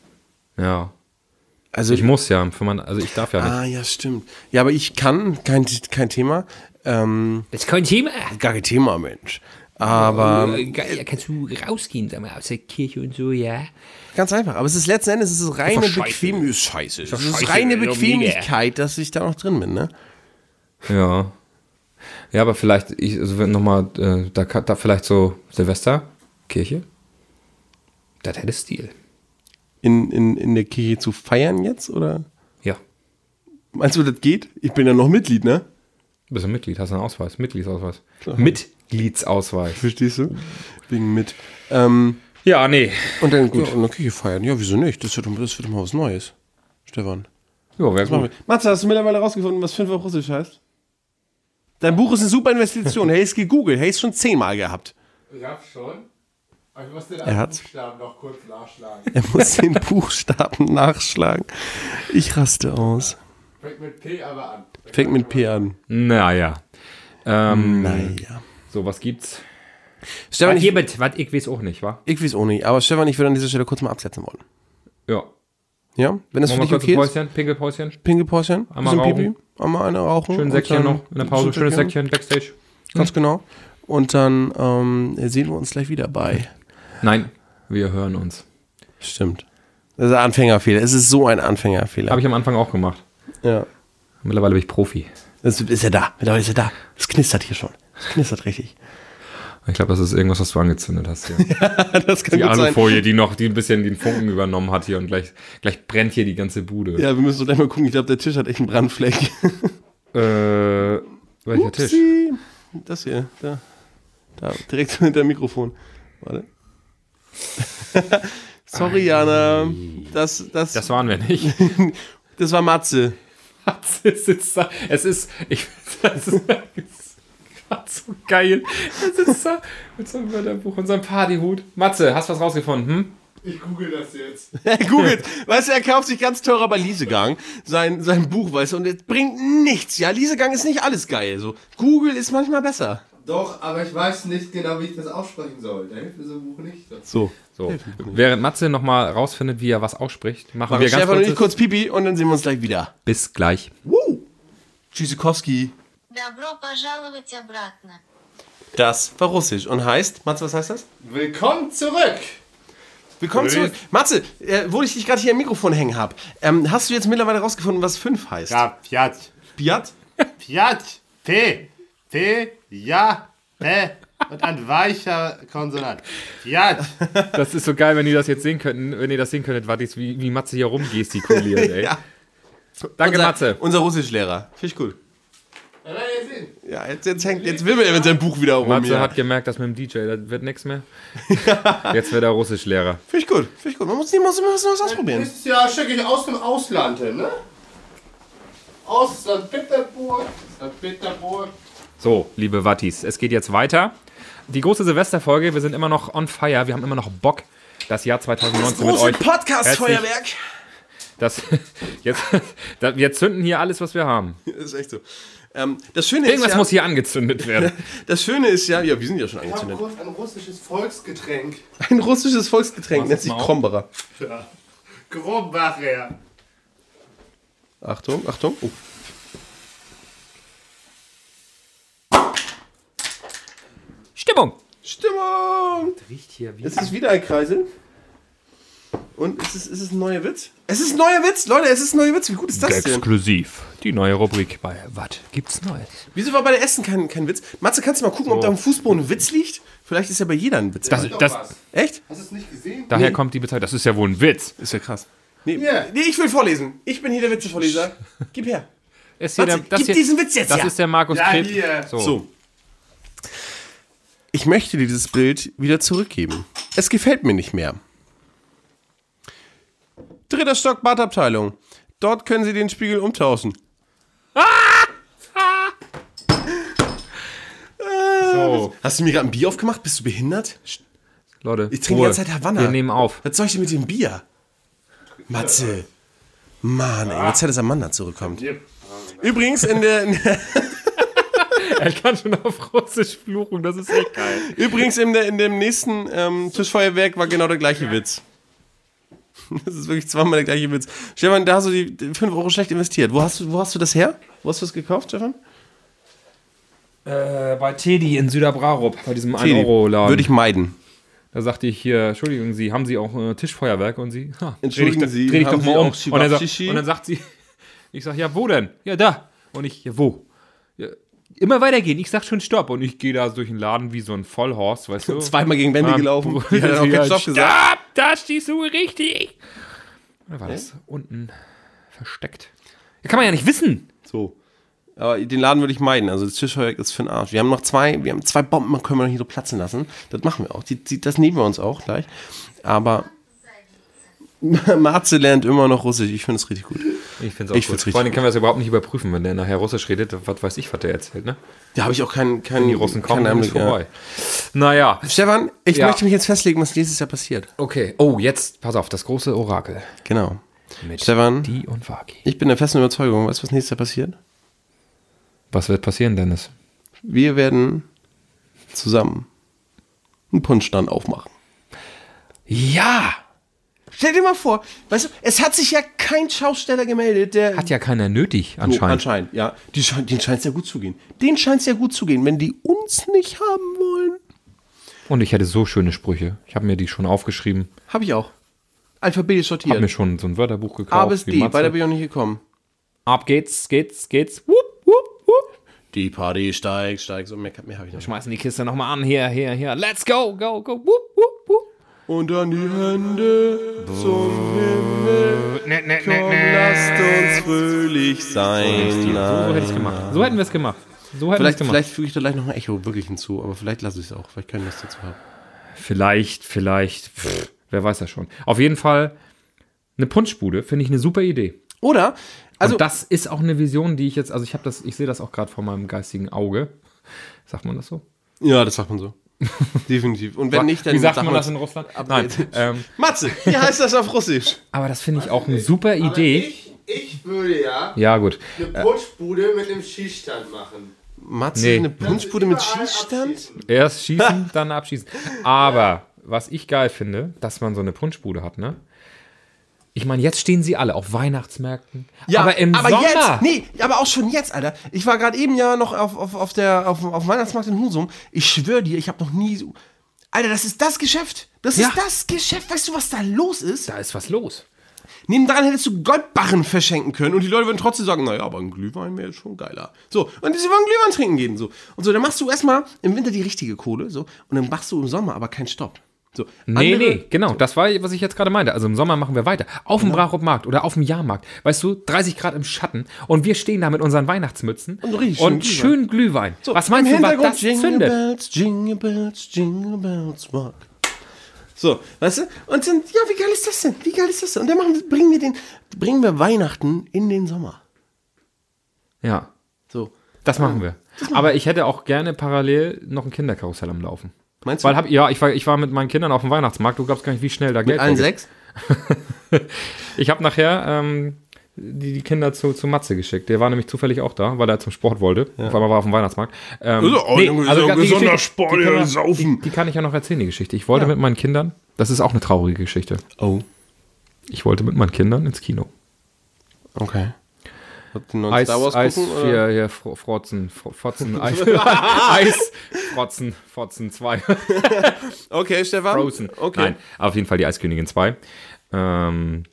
Ja. Also Ich muss ja, für mein, also ich darf ja nicht. Ah, ja, stimmt. Ja, aber ich kann, kein, kein Thema. Ähm, Das ist kein Thema. gar kein Thema, Mensch. Aber Ja, kannst du rausgehen, sag mal, aus der Kirche und so, ja? ganz einfach. Aber es ist letzten Endes es ist reine Scheiße. Bequemlichkeit. Ist scheiße. Es doch ist scheiße, reine mega. Bequemlichkeit, dass ich da noch drin bin, ne? Ja. Ja, aber vielleicht, ich, also wenn nochmal, äh, da, kann- da vielleicht so Silvester, Kirche. Das hätte Stil. In, in, in der Kirche zu feiern jetzt, oder? Ja. Meinst du, das geht? Ich bin ja noch Mitglied, ne? Du bist ein Mitglied, hast einen Ausweis, Mitgliedsausweis. Mitgliedsausweis. Verstehst du? Wegen mit. Ähm, Ja, nee. und dann gut. Ja, in der Kirche feiern. Ja, wieso nicht? Das wird, doch- das wird doch mal was Neues. Stefan. Ja, wäre Was machen gut. wir? Matze, hast du mittlerweile rausgefunden, was fünf auf Russisch heißt? Dein Buch ist eine super Investition. Hey, es gegoogelt. Hey, es schon zehnmal gehabt. Ich hab's schon. Aber ich muss den Er hat's. Buchstaben noch kurz nachschlagen. Er muss den Buchstaben nachschlagen. Ich raste aus. Fängt mit P aber an. Fängt mit P an. Naja. Ähm, Naja. So, was gibt's? Stefan, Was ich, gibt, was ich weiß auch nicht, wa? ich weiß auch nicht. Aber Stefan, ich würde an dieser Stelle kurz mal absetzen wollen. Ja. Ja? Wenn das für Machen wir dich kurz okay ein ist? Päuschen, Pinkelpäuschen. Pinkelpäuschen. Einmal bisschen rauchen. Pipi. Einmal eine rauchen. Schönes und Säckchen dann- noch in der Pause, schönes Säckchen, Backstage. Ganz genau. Und dann ähm, sehen wir uns gleich wieder bei. Nein, wir hören uns. Stimmt. Das ist ein Anfängerfehler. Es ist so ein Anfängerfehler. Habe ich am Anfang auch gemacht. Ja. Mittlerweile bin ich Profi. Das ist ja da. Mittlerweile ist er da. Es knistert hier schon. Es knistert richtig. Ich glaube, das ist irgendwas, was du angezündet hast hier. Das kann Die gut sein. Alufolie, die noch, die ein bisschen den Funken übernommen hat hier und gleich, gleich brennt hier die ganze Bude. Ja, wir müssen so gleich mal gucken. Ich glaube, der Tisch hat echt einen Brandfleck. Äh, welcher Tisch? Upsi. Das hier. Da. Da. Direkt hinter dem Mikrofon. Warte. Sorry, Jana. Das, das, Das waren wir nicht. das war Matze. Es ist, es ist, ich, das ist gerade so geil. Er sitzt da mit seinem Wörterbuch und seinem Partyhut. Matze, hast du was rausgefunden? Hm? Ich google das jetzt. Er googelt. Weißt du, er kauft sich ganz teurer bei Liesegang sein, sein Buch, weißt du, und es bringt nichts. Ja, Liesegang ist nicht alles geil. So. Google ist manchmal besser. Doch, aber ich weiß nicht genau, wie ich das aussprechen soll. Da hilft mir so ein Buch nicht. So. So. Während Matze nochmal rausfindet, wie er was ausspricht, machen Machen wir ganz Stefan und ich kurz. kurz Pipi und dann sehen wir uns gleich wieder. Bis gleich. Woo! Tschüssikowski. Добро пожаловать обратно. Das war Russisch und heißt, Matze, was heißt das? Willkommen zurück! Willkommen zurück. Matze, äh, wo ich dich gerade hier im Mikrofon hängen habe, ähm, hast du jetzt mittlerweile rausgefunden, was fünf heißt? Ja, Fiat. Biat? Fiat. P. P. Ja. P. Und ein weicher Konsonant. Fiat. Das ist so geil, wenn ihr das jetzt sehen könnten, wenn ihr das sehen könntet, Wattis, wie, wie Matze hier rumgestikuliert, ey. Ja. Danke, unser, Matze. Unser Russischlehrer. Finde ich gut. Ja, werdet ihr sehen. Ja, jetzt, jetzt, hängt, jetzt will er mit seinem Buch wieder rum. Matze hier. hat gemerkt, dass mit dem D J, das wird nichts mehr. Jetzt wird er Russischlehrer. Finde ich gut. Finde ich gut. Man muss nicht mal so was Neues ausprobieren. Nächstes Jahr schicke ich aus dem Ausland hin, ne? Aus Sankt Petersburg. Sankt Petersburg. So, liebe Wattis, es geht jetzt weiter. Die große Silvesterfolge, wir sind immer noch on fire, wir haben immer noch Bock, das Jahr zwanzig neunzehn mit euch. Podcast-Feuerwerk. Das, jetzt, das, wir zünden hier alles, was wir haben. Das ist echt so. Ähm, das, Schöne Irgendwas ist ja, muss hier angezündet werden. das Schöne ist ja, ja, wir sind ja schon Ich habe angezündet. kurz ein russisches Volksgetränk. Ein russisches Volksgetränk nennt sich mal auf. Krombacher. Ja. Grobbacher. Achtung, Achtung. Oh. Stimmung! Stimmung! Riecht hier wie. Es ist wieder ein Kreisel. Und ist es, ist es ein neuer Witz? Es ist ein neuer Witz, Leute, es ist ein neuer Witz. Wie gut ist das denn? Exklusiv. Die neue Rubrik bei Was gibt's Neues? Wieso war bei der Essen kein, kein Witz? Matze, kannst du mal gucken, ob da am Fußboden ein Witz liegt? Vielleicht ist ja bei jeder ein Witz. Das, Doch das, was. Echt? Hast du es nicht gesehen? daher kommt die Bezeichnung. Das ist ja wohl ein Witz. Ist ja krass. Nee, Hier. nee, ich will vorlesen. Ich bin hier der Witzevorleser. Gib her. Ist hier Matze, der, das gib hier, diesen Witz jetzt Das her. ist der Markus Ja, Krebs. hier. So. So. Ich möchte dir dieses Bild wieder zurückgeben. Es gefällt mir nicht mehr. Dritter Stock Badabteilung. Dort können Sie den Spiegel umtauschen. So. Hast du mir gerade ein Bier aufgemacht? Bist du behindert? Leute, Ich trinke die ganze Zeit Havanna. Wir nehmen auf. Was soll ich denn mit dem Bier? Matze. Mann, ey, jetzt Zeit, dass Amanda zurückkommt. Übrigens, in der, in der, Er kann schon auf Russisch fluchen, das ist echt geil. übrigens in, der, in dem nächsten ähm, Tischfeuerwerk war genau der gleiche Witz. Das ist wirklich zweimal der gleiche Witz. Stefan, da hast du die fünf Euro schlecht investiert. Wo hast du, wo hast du das her? Wo hast du das gekauft, Stefan? Äh, bei Teddy in Süderbrarup, bei diesem Teddy. ein Euro Laden. Würde ich meiden. Da sagte ich hier, Entschuldigung Sie, haben Sie auch äh, Tischfeuerwerk? Und sie, ha, Entschuldigen dreh dich, Sie, dreh dich haben doch Sie mal um. auch Und dann, sagt, Shishi? und dann sagt sie, ich sag, ja, wo denn? Ja, da. Und ich, ja, wo? Ja, immer weitergehen, ich sag schon Stopp. Und ich gehe da durch den Laden wie so ein Vollhorst, weißt du? Zweimal gegen Wände Ah, gelaufen. Bruder, Die hat auch ja, keinen Stopp gesagt. Stopp, da stehst du richtig. Da war das unten versteckt. Ja, kann man ja nicht wissen. So. Aber den Laden würde ich meiden. Also das Tischfeuerwerk ist für den Arsch. Wir haben noch zwei, wir haben zwei Bomben, können wir noch nicht so platzen lassen. Das machen wir auch. Die, die, das nehmen wir uns auch gleich. Aber Marze lernt immer noch Russisch. Ich finde es richtig gut. Ich finde es auch Ich gut. find's richtig Vor allem können wir das überhaupt nicht überprüfen, wenn der nachher Russisch redet. Was weiß ich, was der erzählt, ne? Da habe ich auch keinen keinen Die Russen kommen, keinen dann ist Einblick, vorbei. Naja. Ja. Stefan, ich Ja. möchte mich jetzt festlegen, was nächstes Jahr passiert. Okay. Oh, jetzt, pass auf, das große Orakel. Genau. Mit Stefan, Die und Wagi. ich bin der festen Überzeugung, weißt du, was nächstes Jahr passiert? Was wird passieren, Dennis? Wir werden zusammen einen Punschstand aufmachen. Ja! Stell dir mal vor, weißt du, es hat sich ja kein Schausteller gemeldet, der... Hat ja keiner nötig, So, anscheinend. anscheinend, ja. Die, schein- denen scheint es ja gut zu gehen. Denen scheint es ja gut zu gehen, wenn die uns nicht haben wollen. Und ich hätte so schöne Sprüche. Ich habe mir die schon aufgeschrieben. Habe ich auch. Alphabetisch Habe sortiert. mir schon so ein Wörterbuch gekauft. A bis wie D, Matze. weiter bin ich auch nicht gekommen. Ab geht's, geht's, geht's. Wupp, wupp, wupp. Die Party steigt, steigt. So, mehr, mehr habe ich noch. Schmeißen die Kiste nochmal an. Hier, hier, hier. Let's go, go, go. Wupp, wupp, wupp. Und dann die Hände zum Himmel. Ne, ne, Komm, lasst uns fröhlich sein. So, so hätte ich gemacht. So hätten wir es gemacht. So hätten wir es Vielleicht, gemacht. vielleicht füge ich da gleich noch ein Echo wirklich hinzu, aber vielleicht lasse ich es auch, weil ich keine Lust dazu habe. Vielleicht, vielleicht. Pff, wer weiß das schon. Auf jeden Fall eine Punschbude finde ich eine super Idee. Oder? Also, Und das ist auch eine Vision, die ich jetzt, also ich habe das, ich sehe das auch gerade vor meinem geistigen Auge. Sagt man das so? ja, das sagt man so. Definitiv. Und wenn nicht, dann Wie sagt sagt man das man's- in Russland? Ab- Nein. Ähm, Matze, wie heißt das auf Russisch? aber das finde ich auch eine super Idee. Ich, ich würde ja Ja, gut. eine Punschbude mit einem Schießstand machen. Matze, Nee. eine Punschbude mit Überall Schießstand? abschießen. Erst schießen, dann abschießen. Aber was ich geil finde, dass man so eine Punschbude hat, ne? Ich meine, jetzt stehen sie alle auf Weihnachtsmärkten. aber im aber Sommer. jetzt, nee, aber auch schon jetzt, Alter. Ich war gerade eben ja noch auf, auf, auf der auf, auf dem Weihnachtsmarkt in Husum. Ich schwöre dir, ich habe noch nie so. Alter, das ist das Geschäft. Das Ja. ist das Geschäft. Weißt du, was da los ist? Da ist was los. Nebendran hättest du Goldbarren verschenken können und die Leute würden trotzdem sagen, naja, aber ein Glühwein wäre jetzt schon geiler. So, und sie wollen Glühwein trinken gehen. So. Und so, dann machst du erstmal im Winter die richtige Kohle, so, und dann machst du im Sommer aber keinen Stopp. So, Nee, andere- nee, genau. Das war, was ich jetzt gerade meinte. Also im Sommer machen wir weiter. Auf dem Brarup-Markt oder auf dem Jahrmarkt. Weißt du, dreißig Grad im Schatten und wir stehen da mit unseren Weihnachtsmützen Und richtig und schön schön Glühwein. So, Was meinst im du, was Hintergrund das Jingle zündet? Bells, Jingle Bells, Jingle Bells rock. So, weißt du? Und dann, ja, wie geil ist das denn? Wie geil ist das denn? Und dann machen, wir- bringen wir den, bringen wir Weihnachten in den Sommer. Ja, So. das machen wir. Aber ich hätte auch gerne parallel noch ein Kinderkarussell am Laufen. Meinst du? Weil hab, ja, ich war, ich war mit meinen Kindern auf dem Weihnachtsmarkt. Du glaubst gar nicht, wie schnell da Geld Mit allen weg ist. sechs? Ich habe nachher ähm, die, die Kinder zu, zu Matze geschickt. Der war nämlich zufällig auch da, weil er zum Sport wollte. Auf einmal war er auf dem Weihnachtsmarkt. Ähm, Also, oh, Junge, so ein die gesunder Geschichte- Sport, die, ja, können wir- saufen. die, die kann ich ja noch erzählen, die Geschichte. Ich wollte mit meinen Kindern, das ist auch eine traurige Geschichte. Oh. Ich wollte mit meinen Kindern ins Kino. Okay. Habt ihr neuen Eis, Star Wars Eis, gucken? hier, Oder? hier, Fro- Frotzen, Fro- Fotzen, Eis, Eis, Frotzen, Fotzen zwei. Okay, Stefan. Frozen. Okay. Nein, auf jeden Fall die Eiskönigin zwei. Ähm,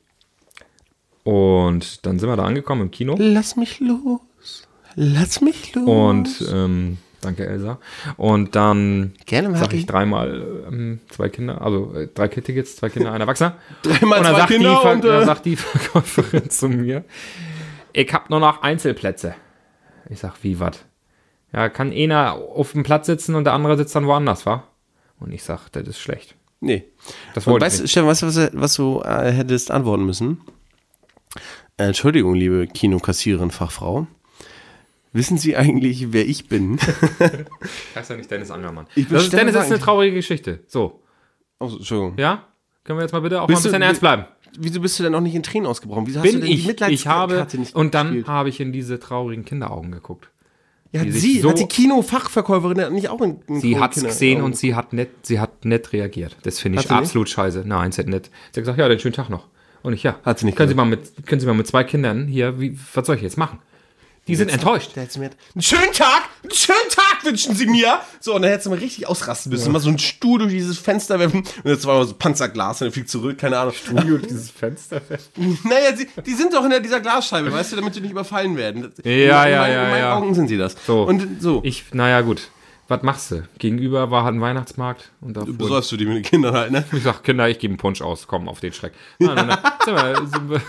und dann sind wir da angekommen im Kino. Lass mich los. Lass mich los. Und ähm, Danke, Elsa. Und dann Gerne, sag ich dreimal ähm, zwei Kinder, also äh, drei Tickets, zwei Kinder, ein Erwachsener. Dreimal und dann zwei sagt Kinder die, Ver- und, äh, dann sagt die Verkäuferin zu mir, ich hab nur noch Einzelplätze. Ich sag, wie, was? Ja, kann einer auf dem Platz sitzen und der andere sitzt dann woanders, wa? Und ich sag, das ist schlecht. Nee. Das Und wollte ich weißt, nicht. Stefan, weißt du, was, was du äh, hättest antworten müssen? Äh, Entschuldigung, liebe Kinokassiererin, Fachfrau. Wissen Sie eigentlich, wer ich bin? Heißt ja nicht Dennis Angermann. Ich bin Das ist, Stefan Dennis ist eine Wagen. traurige Geschichte. So, Oh, Entschuldigung. ja? Können wir jetzt mal bitte auch Bist mal ein bisschen du- ernst bleiben? Wieso bist du denn auch nicht in Tränen ausgebrochen? Wieso hast Bin du denn die ich. Ich Mitleidskarte habe, nicht und dann gespielt? habe ich in diese traurigen Kinderaugen geguckt. Ja, die sich sie, so- hat die Kinofachverkäuferin nicht auch in, in Sie hat es Kinder- gesehen Augen und sie hat nett, sie hat nett reagiert. Das finde Hat ich sie nicht? absolut scheiße. Nein, sie hat nett. Sie hat gesagt, ja, den schönen Tag noch. Und ich, ja. Hat sie nicht können Sie, gesagt. mal mit, können Sie mal mit zwei Kindern hier, wie, was soll ich jetzt machen? Die sind enttäuscht. Der hätte mir einen schönen Tag, einen schönen Tag wünschen Sie mir. So, und dann hättest du mal richtig ausrasten müssen. Mal so einen Stuhl durch dieses Fenster werfen. Und jetzt war mal so Panzerglas und er fliegt zurück, keine Ahnung. Studio, dieses Fenster. Naja, sie, die sind doch in der, dieser Glasscheibe, weißt du, damit sie nicht überfallen werden. Ja, in, ja, in ja, meinen, in meinen ja. Augen sind sie das. So. Und so. Ich, naja, gut. Was machst du? Gegenüber war halt ein Weihnachtsmarkt. Und da Besäufst du die mit den Kindern halt, ne? ich sag, Kinder, ich gebe einen Punsch aus. Komm, auf den Schreck. Nein, nein, nein. Sind wir, sind wir,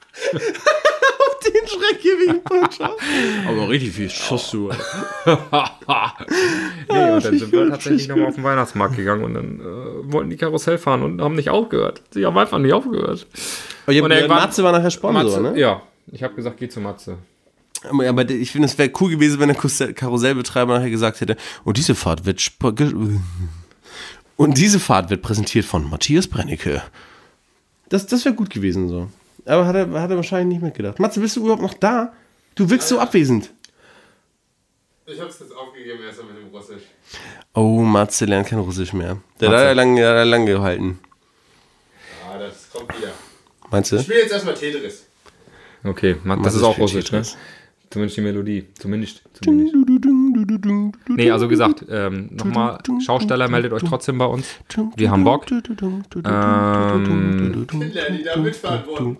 Den Schreck hier wegen Puncher. Aber richtig viel Schuss, du. nee, und dann sind wir tatsächlich nochmal auf den Weihnachtsmarkt gegangen und dann äh, wollten die Karussell fahren und haben nicht aufgehört. Sie haben einfach nicht aufgehört. Aber ihr, Und der irgendwann- Matze war nachher Sponsor, Matze, ne? Ja, ich habe gesagt, geh zu Matze. Aber, aber ich finde, es wäre cool gewesen, wenn der Karussell- Karussellbetreiber nachher gesagt hätte, und diese Fahrt wird sp- ge- und diese Fahrt wird präsentiert von Matthias Brennecke. Das, das wäre gut gewesen so. Aber hat er, hat er wahrscheinlich nicht mitgedacht. Matze, bist du überhaupt noch da? Du wirkst so abwesend. Ich hab's jetzt aufgegeben erstmal mit dem Russisch. Oh, Matze lernt kein Russisch mehr. Der hat Matze. er lang, der hat er lang gehalten. Ah, das kommt wieder. Meinst du? Ich spiele jetzt erstmal Tetris. Okay, Matt, das Matze ist auch spielt Russisch, ne? Tetris. Zumindest die Melodie. Zumindest. Zumindest. Nee, also gesagt, ähm, nochmal, Schausteller, meldet euch trotzdem bei uns. Wir haben Bock. Ähm, Kinder, die da mitfahren wollen.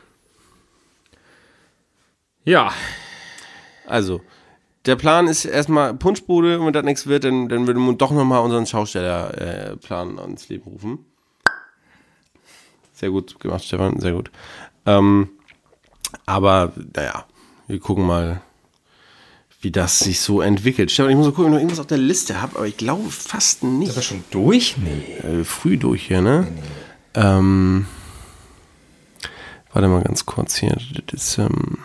ja, Also, der Plan ist erstmal Punschbude und wenn das nichts wird, dann, dann würden wir doch nochmal unseren Schaustellerplan äh, ans Leben rufen. Sehr gut gemacht, Stefan, sehr gut. Ähm, aber, naja, wir gucken mal, wie das sich so entwickelt. Stefan, ich muss mal gucken, ob ich noch irgendwas auf der Liste habe, aber ich glaube fast nicht. ist das schon durch? Nee. Äh, früh durch hier, ne? Ähm, warte mal ganz kurz hier. Das ist, ähm,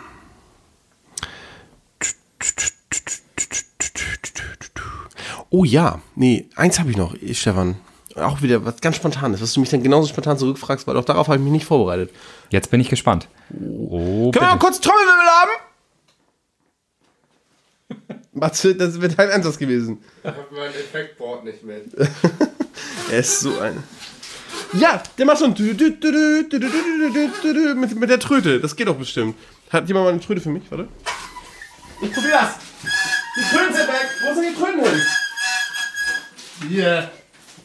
oh ja, nee, eins habe ich noch, Stefan. Auch wieder was ganz Spontanes, was du mich dann genauso spontan zurückfragst, weil auch darauf habe ich mich nicht vorbereitet. Jetzt bin ich gespannt. Oh, Können wir mal kurz Trommelwirbel haben? Matze, das wird dein Einsatz gewesen. Ich hab mein Effektboard nicht mit. Er ist so ein... Ja, der macht so ein... mit, mit der Tröte, das geht doch bestimmt. Hat jemand mal eine Tröte für mich, warte? Ich probier das. Die Tröten sind weg. Wo sind die Tröten hin? Hier.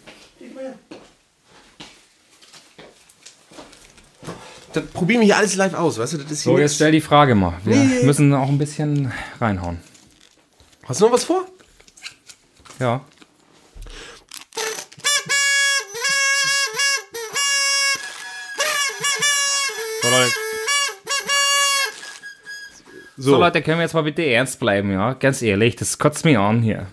Das probieren wir hier alles live aus, weißt du? Das ist hier So, nix. jetzt stell die Frage mal. Wir Nee. müssen auch ein bisschen reinhauen. Hast du noch was vor? Ja. So Leute, So, so Leute, können wir jetzt mal bitte ernst bleiben, ja? Ganz ehrlich, das kotzt mich an hier.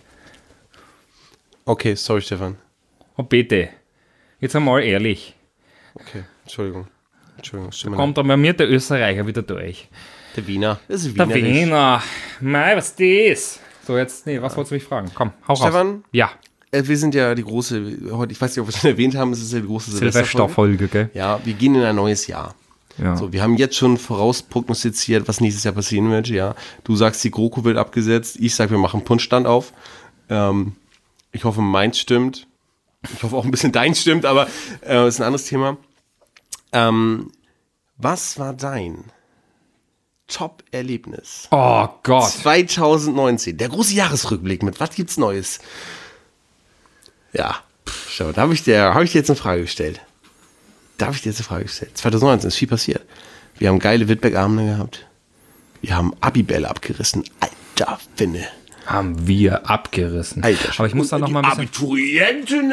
okay, sorry, Stefan. Oh bitte. Jetzt einmal ehrlich. Okay, Entschuldigung. Entschuldigung, stimmt. Kommt dann bei mir der Österreicher wieder durch. Der Wiener. Das ist Der Wienerisch. Wiener. Mei, was das? So, jetzt, nee, was wolltest du mich fragen? Komm, hau Stefan? raus. Ja, Äh, Wir sind ja die große, heute, ich weiß nicht, ob wir es schon erwähnt haben, es ist ja die große Silvesterfolge. Silvesterfolge, gell? Ja, wir gehen in ein neues Jahr. Ja. So, wir haben jetzt schon vorausprognostiziert, was nächstes Jahr passieren wird. Ja, du sagst, die GroKo wird abgesetzt. Ich sag, wir machen einen Punschstand auf. Ähm, ich hoffe, meins stimmt. Ich hoffe auch ein bisschen deins stimmt, aber äh, ist ein anderes Thema. Ähm, was war dein Top-Erlebnis? Oh Gott. zwanzig neunzehn, der große Jahresrückblick mit was gibt's Neues? Ja, pff, schau, da habe ich, dir- hab ich dir jetzt eine Frage gestellt. Da habe ich dir jetzt eine Frage gestellt. zwanzig neunzehn ist viel passiert. Wir haben geile Witbeck-Abende gehabt. Wir haben Abibälle abgerissen. Alter Finne. Haben wir abgerissen. Alter, aber ich muss da noch mal ein bisschen... Abiturienten!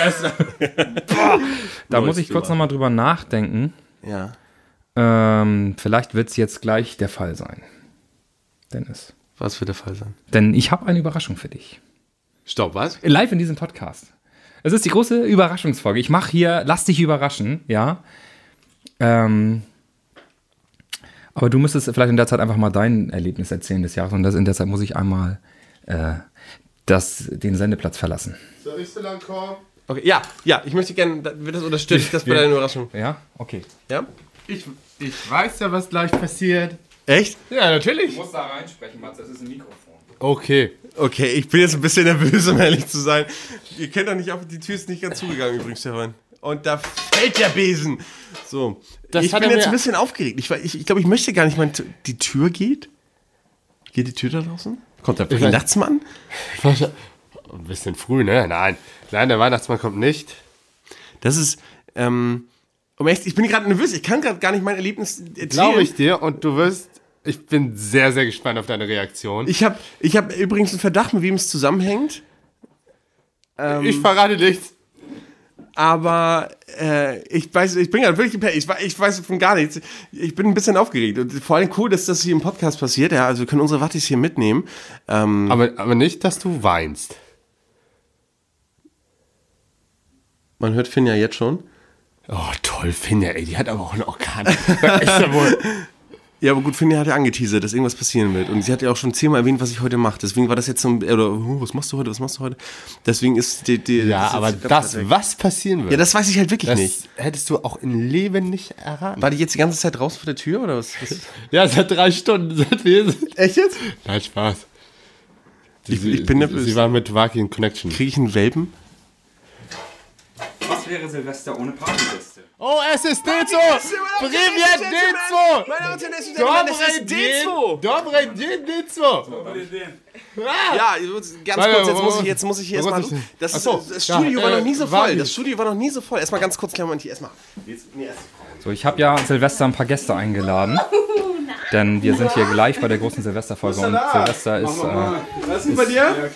Da muss ich kurz noch mal drüber nachdenken. Ja. Ähm, vielleicht wird es jetzt gleich der Fall sein. Dennis. Was wird der Fall sein? Denn ich habe eine Überraschung für dich. Stopp, was? Live in diesem Podcast. Es ist die große Überraschungsfolge. Ich mache hier, lass dich überraschen, ja. Ähm, aber du müsstest vielleicht in der Zeit einfach mal dein Erlebnis erzählen des Jahres. Und das, in der Zeit muss ich einmal äh, das, den Sendeplatz verlassen. Soll ich so lang kommen? Okay, ja, ja, ich möchte gerne, wird das unterstützt, das bei deiner Überraschung. Ja, okay. Ja? Ich, ich weiß ja, was gleich passiert. Echt? Ja, natürlich. Du musst da reinsprechen, Mats, das ist ein Mikrofon. Okay. Okay, ich bin jetzt ein bisschen nervös, um ehrlich zu sein. Ihr kennt doch nicht, auf die Tür ist nicht ganz zugegangen übrigens, Stefan. Und da fällt der Besen. So, Das ich hat bin er jetzt mir- ein bisschen aufgeregt. Ich, ich, ich glaube, ich möchte gar nicht, mein, die Tür geht. Geht die Tür da draußen? Kommt der weiß- Weihnachtsmann? Ein bisschen früh, ne? Nein. Nein, der Weihnachtsmann kommt nicht. Das ist, ähm, um echt, ich bin gerade nervös. Ich kann gerade gar nicht mein Erlebnis erzählen. Glaube ich dir. Und du wirst... Ich bin sehr, sehr gespannt auf deine Reaktion. Ich habe ich hab übrigens einen Verdacht, mit wem es zusammenhängt. Ähm, ich verrate nichts. Aber äh, ich weiß, ich bin gerade wirklich, ich, weiß- ich weiß von gar nichts. Ich bin ein bisschen aufgeregt. Und vor allem cool, dass das hier im Podcast passiert. Ja, also wir können unsere Wattis hier mitnehmen. Ähm, Aber, aber nicht, dass du weinst. man hört Finn ja jetzt schon. Oh, toll, Finja, ey. Die hat aber auch einen Orkan. Ist ja wohl... Ja, aber gut, Finn hat ja angeteasert, dass irgendwas passieren wird. Und sie hat ja auch schon zehnmal erwähnt, was ich heute mache. Deswegen war das jetzt so ein, oder, oh, was machst du heute, was machst du heute? Deswegen ist die, die Ja, ist aber jetzt- das, was passieren wird, Ja, das weiß ich halt wirklich das nicht. hättest du auch im Leben nicht erraten. War die jetzt die ganze Zeit draußen vor der Tür, oder was? was? Ja, seit drei Stunden sind wir... Echt jetzt? Nein, Spaß. Ich, Sie- ich bin nervös. Sie war mit Waki in Connection. Kriege ich einen Welpen? Was wäre Silvester ohne Partygäste? Oh, es ist D zwei! Privet D zwei! Meine Damen und Herren, das ist D zwei! Dobre D zwei! Ja, ganz Warte, kurz, jetzt wo- muss ich, jetzt muss ich hier wo erstmal. muss ich denn? Das, Ach so, das Studio ja, war äh, noch nie so war voll. nicht. Das Studio war noch nie so voll. Erstmal ganz kurz, kleinen Moment hier. Erstmal. Jetzt, nee, erst. So, ich habe ja Silvester ein paar Gäste eingeladen. Denn wir sind hier gleich bei der großen Silvesterfolge. Und Silvester ist. Äh, Was ist bei dir?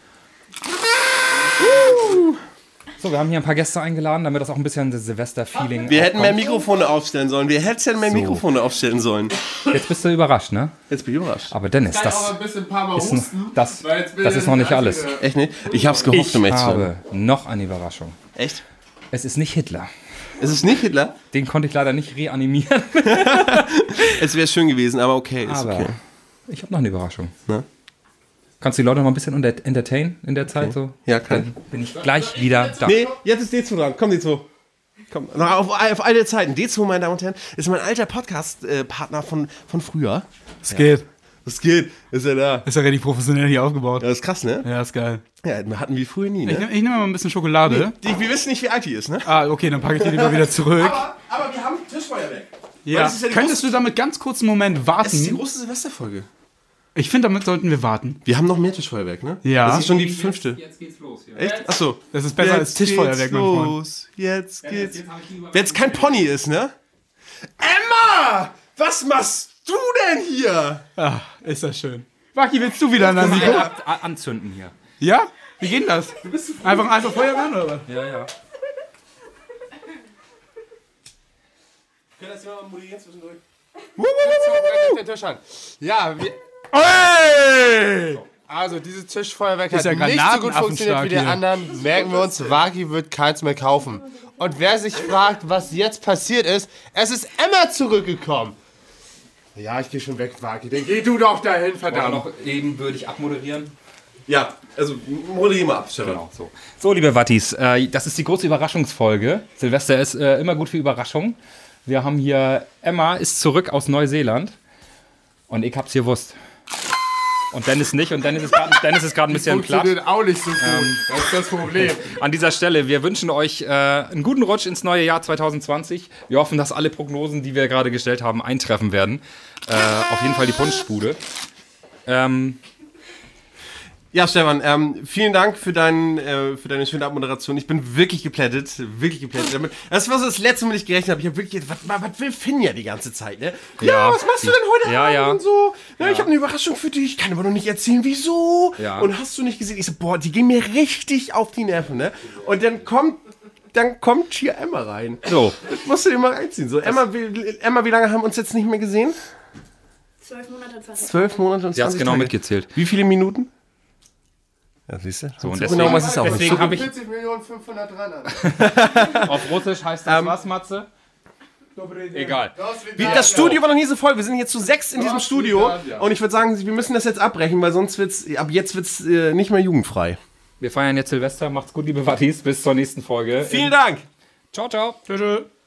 so, wir haben hier ein paar Gäste eingeladen, damit das auch ein bisschen das Silvester-Feeling. Wir hätten mehr aufkommt. Mikrofone aufstellen sollen. Wir hätten mehr So. Mikrofone aufstellen sollen. Jetzt bist du überrascht, ne? Jetzt bin ich überrascht. Aber Dennis, das bisschen ein paar Mal ist, n- das, das ist noch nicht alles. Echt nicht? Ich hab's gehofft, Ich um echt zu sein. habe noch eine Überraschung. Echt? Es ist nicht Hitler. Es ist nicht Hitler. Den konnte ich leider nicht reanimieren. Es wäre schön gewesen, aber okay. Ist Aber okay. ich habe noch eine Überraschung. Na? Kannst du die Leute noch mal ein bisschen unter- entertainen in der Zeit? So? Ja, kann Dann bin ich gleich wieder da. Nee, jetzt ist D zwei dran. Komm, D zwei. Komm, na, auf, auf alte Zeiten. D zwei, meine Damen und Herren, ist mein alter Podcast-Partner von, von früher. Es geht. Das geht. Ist er da. Ist ja richtig professionell hier aufgebaut. Ja, das ist krass, ne? Ja, ist geil. Ja, hatten wir früher nie, Ich, ne? nehm- ich nehme mal ein bisschen Schokolade. Die, wir wissen nicht, wie alt die ist, ne? Ah, okay, dann packe ich die lieber wieder zurück. Aber, aber wir haben Tischfeuerwerk. Ja. das ist ja die Könntest du damit ganz kurz einen Moment Das ist die warten? große Silvesterfolge. Ich finde, damit sollten wir warten. Wir haben noch mehr Tischfeuerwerk, ne? Ja. Das ist schon die fünfte. Jetzt geht's los. Ja. Echt? Achso. Das ist besser als Tischfeuerwerk, mein Freund. los. Jetzt geht's. Wenn es kein Pony ist, ne? Emma! Was machst du denn hier? Ah, ist das schön. Waki, willst du wieder an dein Mikro? Ab- a- Anzünden hier. Ja? Wie geht denn das? Einfach, einfach Feuer ran, oder was? Ja, ja. Können das mal moderieren zwischendurch? Den Tisch an. Ja, wir, Hey! also dieses Tischfeuerwerk Ist hat ja nicht so gut funktioniert wie die Granatenaffenstark hier. anderen. Merken wir uns, Waki wird keins mehr kaufen. Und wer sich fragt, was jetzt passiert ist, es ist Emma zurückgekommen. Ja, ich gehe schon weg, Waki. Dann geh du doch dahin, Oder verdammt. noch eben würde ich abmoderieren. Ja, also moderier mal ab, Stefan. Genau, so. So, liebe Wattis, äh, das ist die große Überraschungsfolge. Silvester ist äh, immer gut für Überraschungen. Wir haben hier, Emma ist zurück aus Neuseeland. Und ich hab's hier gewusst. Und Dennis nicht. Und Dennis ist gerade Dennis ist gerade ein bisschen platt. Funktioniert auch nicht so gut. Das ist das Problem. An dieser Stelle, wir wünschen euch äh, einen guten Rutsch ins neue Jahr zwanzig zwanzig. Wir hoffen, dass alle Prognosen, die wir gerade gestellt haben, eintreffen werden. Äh, auf jeden Fall die Punschbude. Ähm, Ja, Stefan, ähm, vielen Dank für, dein, äh, für deine schöne Abmoderation. Ich bin wirklich geplättet, wirklich geplättet damit. Das war so das letzte, womit ich gerechnet habe. Ich habe wirklich, was, was will Finn ja die ganze Zeit, ne? Ja, Ja, was machst du denn heute ja, Abend ja. und so? Ja, ich habe eine Überraschung für dich, ich kann aber noch nicht erzählen, wieso. Ja. Und hast du nicht gesehen? Ich so, boah, die gehen mir richtig auf die Nerven, ne? Und dann kommt, dann kommt hier Emma rein. So. Das musst du dir mal reinziehen. So, Emma, wie, Emma, wie lange haben wir uns jetzt nicht mehr gesehen? Zwölf Monate und zwanzig. Zwölf Monate und Sie hat zwanzig genau Tage. mitgezählt. Wie viele Minuten? Ja, siehst du? So, und So deswegen, genau weiß ich es auch nicht. deswegen habe ich. vierzig Millionen fünfhundertdreiundneunzig. Auf Russisch heißt das was, Matze? Egal. Wie, das Studio war noch nie so voll. Wir sind jetzt zu sechs in diesem Studio. Und ich würde sagen, wir müssen das jetzt abbrechen, weil sonst wird's, ab jetzt wird es äh, nicht mehr jugendfrei. Wir feiern jetzt Silvester. Macht's gut, liebe Wattis. Bis zur nächsten Folge. Vielen Dank. Ciao, ciao. Tschüss.